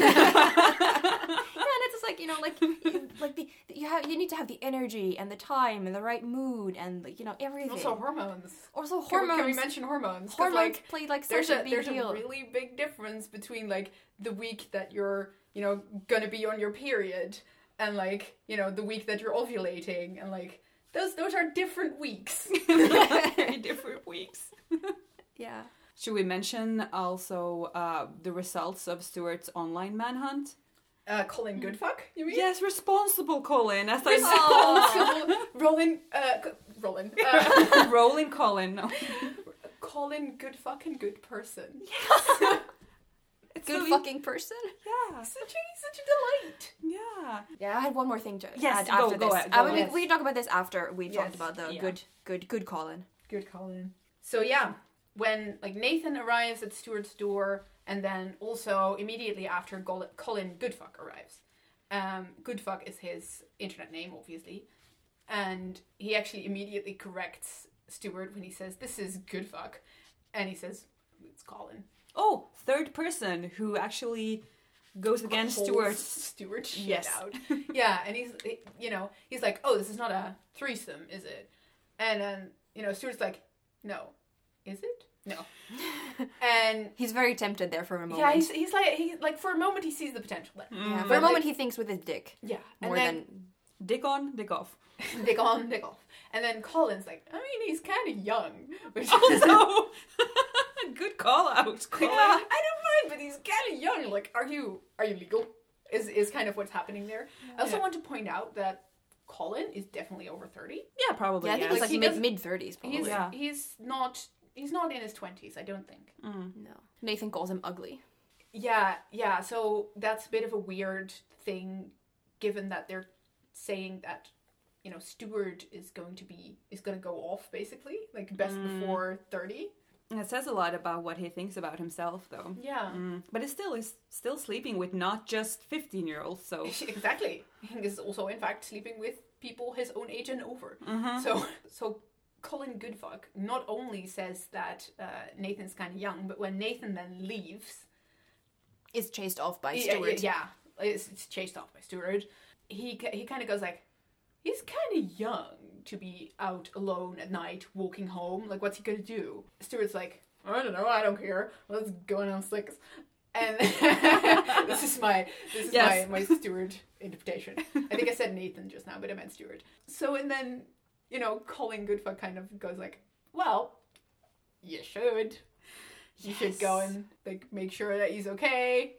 S2: Yeah, and it's just like, you know, like, you, like the you have you need to have the energy and the time and the right mood and, like, you know, everything.
S3: Also hormones.
S2: Also hormones.
S3: Can we, can we mention hormones?
S2: Hormones
S3: like,
S2: play like such
S3: there's
S2: a,
S3: a
S2: big
S3: there's
S2: deal.
S3: a really big difference between, like, the week that you're, you know, gonna be on your period and, like, you know, the week that you're ovulating, and, like, those those are different weeks.
S1: Very different weeks.
S2: Yeah.
S1: Should we mention also uh, the results of Stuart's online manhunt?
S3: Uh, Colin Goodfuck, you mean?
S1: Yes, responsible Colin, as I
S3: said. Rolling, uh, Rolling. Uh,
S1: Rolling Colin. No.
S3: Colin Goodfuck and good person.
S1: Yes.
S2: It's good so fucking person.
S1: Yeah.
S3: Such a, such a delight.
S1: Yeah.
S2: Yeah, I had one more thing to
S1: yes,
S2: add
S1: go,
S2: after
S1: go
S2: this.
S1: Ahead, go
S2: I mean,
S1: yes.
S2: we, we can talk about this after we
S3: yes.
S2: talked about the
S1: yeah.
S2: good, good, good Colin.
S3: Good Colin. So yeah, when, like, Nathan arrives at Stuart's door, and then also immediately after Gol- Colin Goodfuck arrives. Um, Goodfuck is his internet name, obviously, and he actually immediately corrects Stuart when he says, "This is Goodfuck," and he says, "It's Colin."
S1: Oh, third person who actually goes against Stuart.
S3: Stuart shit
S1: yes.
S3: out. Yeah, and he's, you know, he's like, "Oh, this is not a threesome, is it?" And then, you know, Stuart's like, "No, is it?" No. And
S2: he's very tempted there for a moment.
S3: Yeah, he's, he's like he's like for a moment he sees the potential there.
S2: Mm. Yeah, for a moment like, he thinks with his dick.
S3: Yeah,
S2: more
S3: and then,
S2: than
S1: dick on, dick off.
S3: Dick on, dick off. And then Colin's like, I mean, he's kind of young. Which
S1: also, good call out, Colin.
S3: Yeah, I don't mind, but he's kind of young. Like, are you are you legal? Is is kind of what's happening there. I also
S1: yeah.
S3: want to point out that Colin is definitely over thirty.
S1: Yeah, probably.
S2: Yeah, I think
S1: yeah.
S2: he's like,
S3: he
S2: mid mid thirties. Probably.
S3: He's
S1: yeah.
S3: he's not he's not in his twenties. I don't think.
S1: Mm.
S2: No. Nathan calls him ugly.
S3: Yeah, yeah. So that's a bit of a weird thing, given that they're saying that, you know, Stuart is going to be is going to go off basically, like best
S1: mm.
S3: before thirty.
S1: It says a lot about what he thinks about himself, though.
S3: Yeah.
S1: Mm. But he still is still sleeping with not just fifteen-year-olds, so...
S3: Exactly. He is also, in fact, sleeping with people his own age and over.
S1: Mm-hmm.
S3: So, so Colin Goodfuck not only says that uh, Nathan's kind of young, but when Nathan then leaves...
S2: Is chased off by
S3: Yeah,
S2: Stuart.
S3: yeah, yeah. It's, it's chased off by Stuart. He, he kind of goes like, he's kind of young to be out alone at night, walking home. Like, what's he gonna do? Stuart's like, I don't know, I don't care. Let's go on six. And this is my this is
S1: Yes.
S3: my, my Stuart interpretation. I think I said Nathan just now, but I meant Stuart. So, and then, you know, Colin Goodfuck kind of goes like, well, you should. You
S1: Yes.
S3: should go and, like, make sure that he's okay.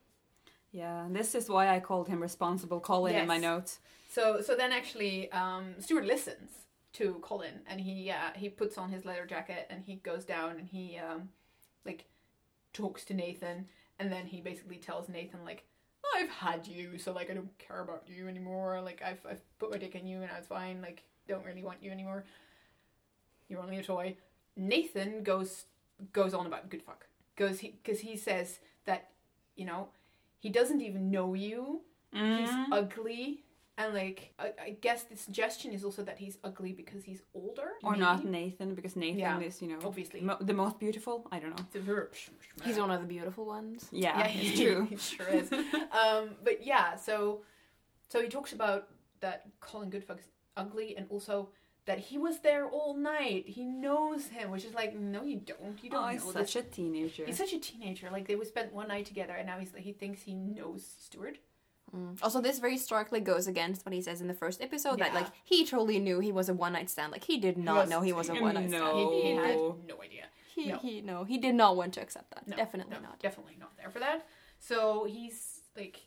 S1: Yeah, and this is why I called him Responsible Colin in my
S3: Yes.
S1: notes.
S3: So so then actually um, Stuart listens to Colin, and he uh, he puts on his leather jacket and he goes down and he um, like talks to Nathan, and then he basically tells Nathan like, I've had you, so like I don't care about you anymore. Like I've I've put my dick in you and it's fine. Like don't really want you anymore. You're only a toy. Nathan goes goes on about Goodfuck. Goes he because he says that, you know, he doesn't even know you. He's
S1: Mm.
S3: ugly. And, like, I, I guess the suggestion is also that he's ugly because he's older.
S1: Or
S3: maybe?
S1: not Nathan, because Nathan
S3: Yeah,
S1: is, you know,
S3: obviously.
S1: mo- the most beautiful. I don't know.
S3: The verb.
S2: He's one of the beautiful ones.
S1: Yeah,
S3: Yeah,
S1: it's
S3: he,
S1: true.
S3: he sure is. um, but yeah, so so he talks about that Colin Goodfuck's ugly, and also that he was there all night. He knows him, which is like, no, you don't. You don't
S1: Oh,
S3: know
S1: he's
S3: this.
S1: such a teenager.
S3: He's such a teenager. Like, they would spend one night together, and now he's he thinks he knows Stuart.
S2: Mm. Also, this very starkly goes against what he says in the first episode, that,
S3: Yeah.
S2: like, he totally knew he was a one-night stand. Like, he did not
S3: was-
S2: know he was a
S1: No.
S2: one-night stand.
S3: He, he had
S1: Oh.
S3: no idea.
S2: He,
S3: No.
S2: he, no, he did not want to accept that.
S3: No,
S2: Definitely
S3: no,
S2: not.
S3: Definitely not there for that. So he's like,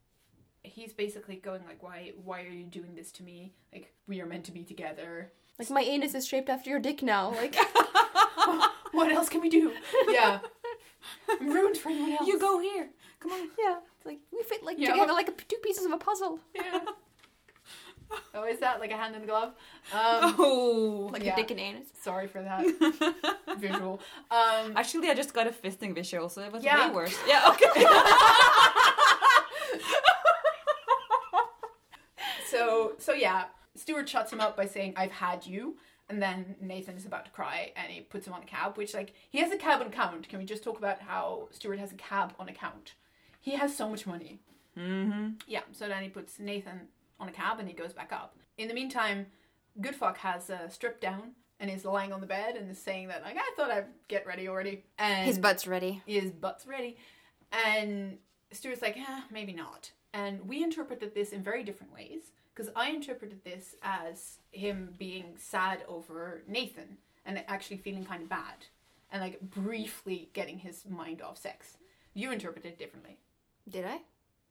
S3: he's basically going like, why, why are you doing this to me? Like, we are meant to be together.
S2: Like, my anus is shaped after your dick now. Like,
S3: What else can we do? Yeah, I'm ruined for anyone else.
S1: You go here. Come on.
S2: yeah, it's like we fit like
S3: Yeah.
S2: together like a, two pieces of a puzzle,
S3: Yeah. Oh, is that like a hand in glove? Um,
S1: Oh.
S2: like
S3: Yeah.
S2: a dick and anus.
S3: sorry for that visual. Um,
S1: Actually, I just got a fisting visual, so it was
S3: Yeah.
S1: way worse. Yeah, okay.
S3: so so yeah, Stuart shuts him up by saying, "I've had you." And then Nathan is about to cry, and he puts him on a cab, which, like, he has a cab on account. Can we just talk about how Stuart has a cab on account? He has so much money.
S1: Mm-hmm.
S3: Yeah, so then he puts Nathan on a cab, and he goes back up. In the meantime, Goodfuck has uh, stripped down and is lying on the bed and is saying that, like, I thought I'd get ready already. And
S2: His butt's ready.
S3: his butt's ready. And Stuart's like, eh, maybe not. And we interpreted this in very different ways. Because I interpreted this as him being sad over Nathan and actually feeling kind of bad. And, like, briefly getting his mind off sex. You interpreted it differently.
S2: Did I?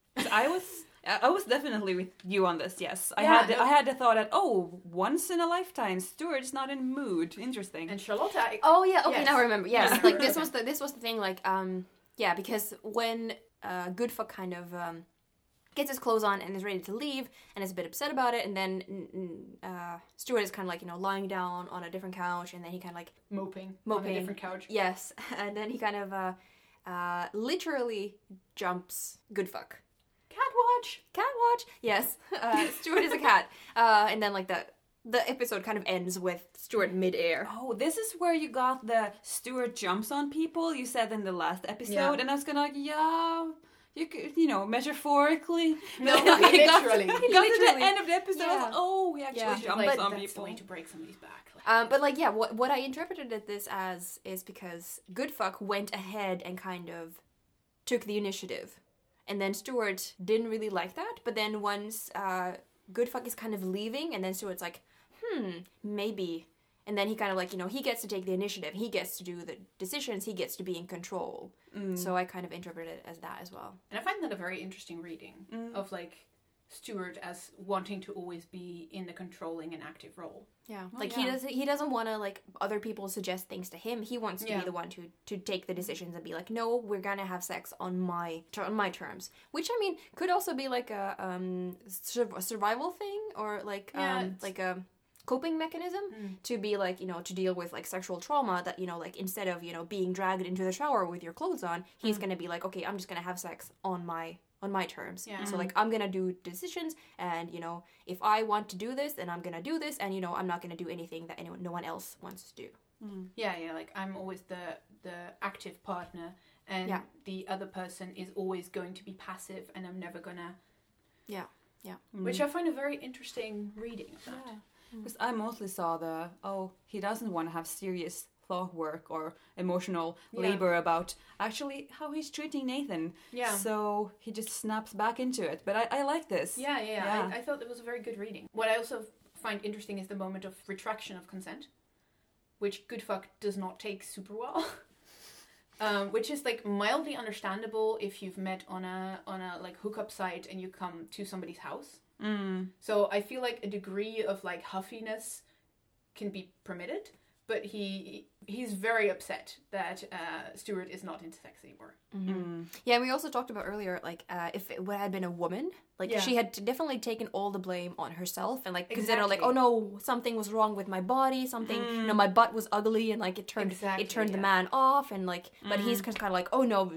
S1: I was, I was definitely with you on this. Yes, I
S3: Yeah,
S1: had, the,
S3: no.
S1: I had the thought that oh, once in a lifetime, Stuart's not in mood. Interesting.
S3: And Charlotta...
S2: Oh yeah, okay,
S3: Yes.
S2: now I remember. Yes,
S3: Yeah.
S2: like this was the this was the thing. Like, um, yeah, because when uh, Goodfuck kind of um, gets his clothes on and is ready to leave, and is a bit upset about it, and then n- n- uh, Stuart is kind of like, you know, lying down on a different couch, and then he kind of like
S3: Moping,
S2: Moping.
S3: on a different couch.
S2: yes, and then he kind of uh, uh, literally jumps Goodfuck.
S3: Cat watch!
S2: Cat watch. Yes, uh, Stuart is a cat, uh, and then like the the episode kind of ends with Stuart midair.
S1: Oh, this is where you got the Stuart jumps on people you said in the last episode,
S3: Yeah.
S1: and I was gonna like, yeah, you could, you know, metaphorically.
S3: No,
S1: Then I
S3: literally.
S1: got, I got to the
S2: Literally.
S1: end of the episode. I was
S2: Yeah.
S1: like, oh, he actually
S2: Yeah.
S1: jumps
S3: Like,
S1: on
S3: that's
S1: people.
S3: the way to break somebody's back. Like,
S2: Um, but like, yeah, what what I interpreted it this as is because Goodfuck went ahead and kind of took the initiative, and then Stuart didn't really like that. But then once uh, Goodfuck is kind of leaving, and then Stuart's like, hmm, maybe. And then he kind of like, you know, he gets to take the initiative. He gets to do the decisions. He gets to be in control.
S1: Mm.
S2: So I kind of interpreted it as that as well.
S3: and I find that a very interesting reading
S1: Mm.
S3: of, like, Stuart as wanting to always be in the controlling and active role.
S2: Yeah,
S1: Oh,
S2: like
S1: yeah.
S2: he doesn't he doesn't want to like other people suggest things to him. He wants to
S3: Yeah.
S2: be the one to to take the decisions and be like, no, we're gonna have sex on my ter- on my terms. Which I mean could also be like a um sur- a survival thing or like
S3: Yeah,
S2: um
S3: it's-
S2: like a coping mechanism
S3: Mm.
S2: to be like, you know, to deal with like sexual trauma that, you know, like instead of, you know, being dragged into the shower with your clothes on, he's
S3: Mm.
S2: going to be like, okay, I'm just going to have sex on my on my terms.
S3: Yeah.
S2: So like I'm going to do decisions and, you know, if I want to do this, then I'm going to do this and, you know, I'm not going to do anything that anyone no one else wants to do.
S1: Mm.
S3: Yeah, yeah, like I'm always the the active partner, and
S2: Yeah.
S3: the other person is always going to be passive, and I'm never gonna.
S2: Yeah, yeah.
S1: Mm.
S3: Which I find a very interesting reading of that.
S1: Yeah. Because I mostly saw the, oh, he doesn't want to have serious thought work or emotional
S3: Yeah.
S1: labor about actually how he's treating Nathan.
S3: Yeah.
S1: So he just snaps back into it. But I, I like this.
S3: Yeah, yeah, yeah.
S1: Yeah.
S3: I, I thought it was a very good reading. What I also find interesting is the moment of retraction of consent, which Goodfuck does not take super well. Um, which is like mildly understandable if you've met on a on a like hookup site and you come to somebody's house.
S1: Mm.
S3: So I feel like a degree of like huffiness can be permitted, but he he's very upset that uh, Stuart is not into sex anymore.
S1: Mm.
S2: Yeah, and we also talked about earlier, like, uh, if it had been a woman, like,
S3: Yeah.
S2: she had t- definitely taken all the blame on herself and, like, consider, like,
S3: Exactly.
S2: oh no, something was wrong with my body, something, you know, my butt was ugly, and, like, it turned
S3: Exactly,
S2: it turned the
S3: yeah.
S2: man off, and, like, but he's kind of like, oh no,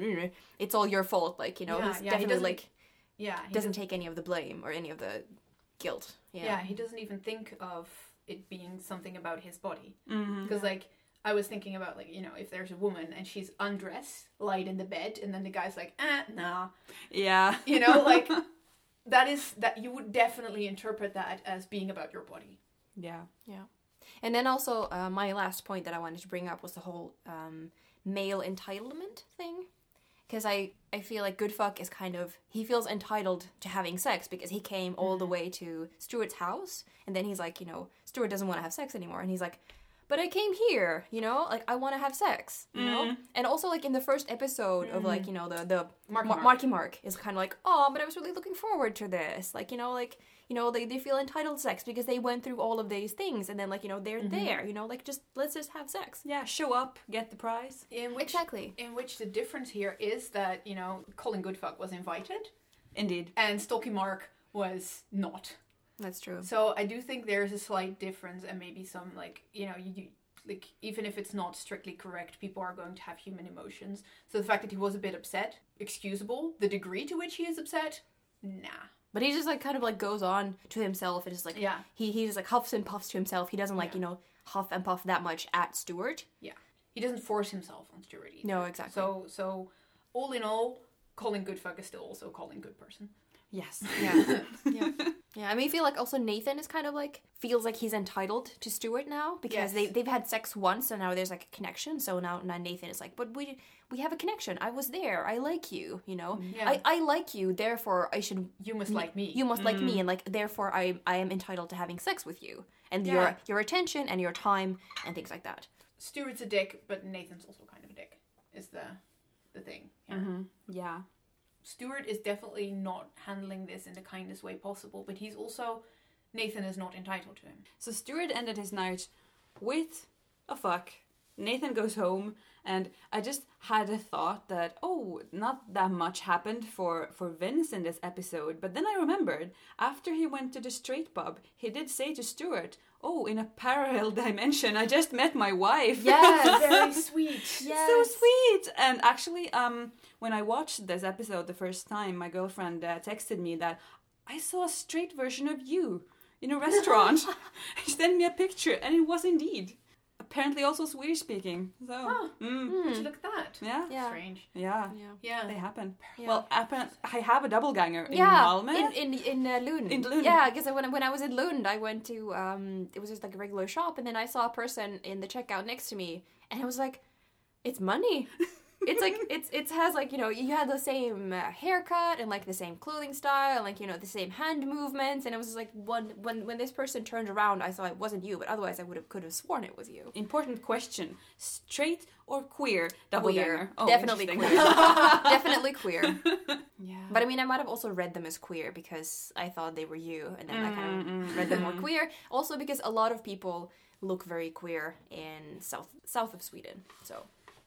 S2: it's all your fault, like, you know,
S3: Yeah,
S2: he's
S3: yeah, he
S2: definitely,
S3: doesn't-
S2: like,
S3: Yeah, he
S2: doesn't take any of the blame or any of the guilt.
S3: Yeah.
S2: Yeah.
S3: he doesn't even think of it being something about his body.
S1: Mm-hmm.
S3: Because, like, I was thinking about, like, you know, if there's a woman and she's undressed, lied in the bed, and then the guy's like, ah, nah.
S1: Yeah.
S3: You know, like, that is, that you would definitely interpret that as being about your body.
S1: Yeah.
S2: Yeah. And then also, uh, my last point that I wanted to bring up was the whole um, male entitlement thing. Because I, I feel like Goodfuck is kind of, he feels entitled to having sex because he came all the way to Stuart's house. And then he's like, you know, Stuart doesn't want to have sex anymore. And he's like, but I came here, you know, like, I want to have sex, you know? And also, like, in the first episode of, like, you know, the, the
S3: Marky
S2: Mar-
S3: Mark.
S2: Marky Mark is kind of like, oh, but I was really looking forward to this. Like, you know, like, you know, they, they feel entitled to sex because they went through all of these things. And then, like, you know, they're there, you know, like, just, let's just have sex.
S1: Yeah, show up, get the prize.
S3: In which,
S2: Exactly.
S3: in which the difference here is that, you know, Colin Goodfuck was invited,
S1: Indeed.
S3: and Stalky Mark was not.
S2: That's true.
S3: So I do think there's a slight difference, and maybe some, like, you know, you, you like, even if it's not strictly correct, people are going to have human emotions. So the fact that he was a bit upset, excusable. The degree to which he is upset, nah.
S2: But he just, like, kind of, like, goes on to himself and just, like,
S3: Yeah.
S2: he, he just, like, huffs and puffs to himself. He doesn't, like,
S3: Yeah.
S2: you know, huff and puff that much at Stuart.
S3: Yeah. He doesn't force himself on Stuart either.
S2: No, exactly.
S3: So, so all in all, Colin Goodfuck is still also Colin Good Person.
S1: Yes.
S2: Yeah. yeah. Yeah, I mean, I feel like also Nathan is kind of like, feels like he's entitled to Stuart now because
S3: Yes.
S2: they, they've had sex once, so now there's like a connection. So now, now Nathan is like, but we we have a connection. I was there. I like you, you know?
S3: Yeah.
S2: I, I like you, therefore I should...
S3: You must like me.
S2: You must like me, and like, therefore I, I am entitled to having sex with you. And
S3: Yeah.
S2: your your attention and your time and things like that.
S3: Stuart's a dick, but Nathan's also kind of a dick, is the the thing here.
S1: Mm-hmm. Yeah.
S3: Stuart is definitely not handling this in the kindest way possible, but he's also... Nathan is not entitled to him.
S1: So Stuart ended his night with a fuck. Nathan goes home, and I just had a thought that, oh, not that much happened for, for Vince in this episode. But then I remembered, after he went to the straight pub, he did say to Stuart, oh, in a parallel dimension, I just met my wife.
S2: Yes!
S3: Very sweet.
S1: So sweet. And actually, um, when I watched this episode the first time, my girlfriend uh, texted me that I saw a straight version of you in a restaurant. She sent me a picture, and it was indeed. Apparently also Swedish speaking. So,
S3: Oh,
S1: mm,
S3: would you look at that?
S1: yeah,
S2: Yeah.
S3: Strange.
S1: yeah,
S2: Yeah.
S3: Yeah.
S1: they happen.
S2: Yeah.
S1: Well, appa- I have a doppelganger in
S2: Yeah,
S1: Malmö.
S2: in in in uh, Lund.
S1: In Lund.
S2: Yeah, because when when I was in Lund, I went to um, it was just like a regular shop, and then I saw a person in the checkout next to me, and I was like, it's money. It's like it's it has like, you know, you had the same uh, haircut and like the same clothing style, like, you know, the same hand movements, and it was just like one when when this person turned around, I saw it wasn't you, but otherwise I would have could have sworn it was you.
S1: Important question: straight or queer
S2: Queer,
S1: doppelganger? Oh,
S2: definitely
S1: interesting.
S2: queer, definitely queer.
S1: Yeah,
S2: But I mean, I might have also read them as queer because I thought they were you, and then I kind of read them more queer. Also because a lot of people look very queer in south south of Sweden. So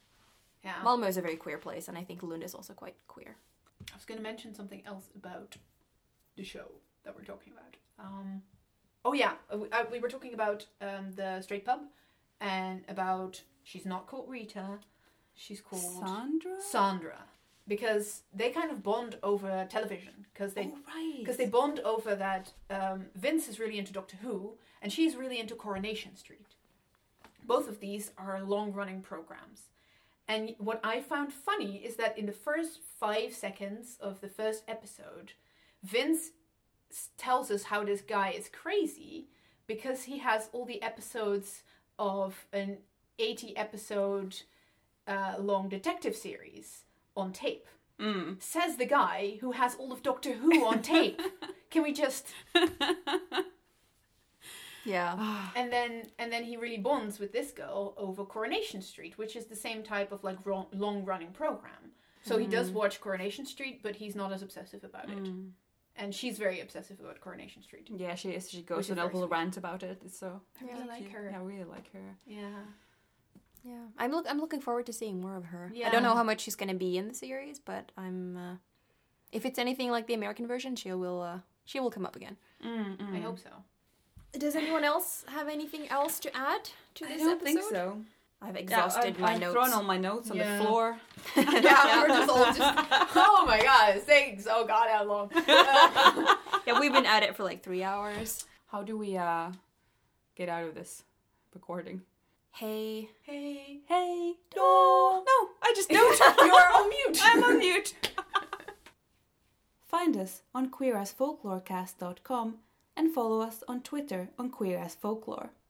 S3: Yeah.
S2: Malmö is a very queer place, and I think Lund is also quite queer.
S3: I was going to mention something else about the show that we're talking about. Um, Oh yeah, uh, we, uh, we were talking about um, the straight pub, and about she's not called Rita, she's called
S1: Sandra.
S3: Sandra, because they kind of bond over television because they
S1: Oh, right.
S3: because they bond over that um, Vince is really into Doctor Who and she's really into Coronation Street. Both of these are long-running programs. And what I found funny is that in the first five seconds of the first episode, Vince s- tells us how this guy is crazy because he has all the episodes of an eighty episode uh, long detective series on tape.
S1: Mm.
S3: Says the guy who has all of Doctor Who on tape. Can we just...
S2: Yeah.
S3: And then and then he really bonds with this girl over Coronation Street, which is the same type of like ro- long-running program. So he does watch Coronation Street, but he's not as obsessive about it.
S1: Mm.
S3: And she's very obsessive about Coronation Street.
S1: Yeah, she is. She
S3: Which
S1: goes
S3: is
S1: on a
S3: very
S1: little
S3: sweet.
S1: rant about it. It's so.
S3: I really like
S1: cute.
S3: her.
S1: Yeah, I really like her.
S3: Yeah.
S2: Yeah. I'm look I'm looking forward to seeing more of her.
S3: Yeah.
S2: I don't know how much she's going to be in the series, but I'm uh, if it's anything like the American version, she will uh, she will come up again.
S1: Mm, mm.
S3: I hope so.
S2: Does anyone else have anything else to add to
S1: I
S2: this
S1: don't
S2: episode?
S1: think so.
S2: I've
S1: Yeah,
S2: exhausted
S1: I've,
S2: my
S1: I've
S2: notes.
S1: thrown all my notes on
S3: Yeah.
S1: the floor.
S3: Yeah, we're just all just... Oh my god, this thing's so goddamn long.
S2: Yeah, we've been at it for like three hours.
S1: How do we uh get out of this recording?
S2: Hey.
S3: Hey.
S1: Hey. No. No. I just don't.
S3: You are on mute.
S1: I'm on mute. Find us on queer as folklore cast dot com and follow us on Twitter on Queer as Folklore.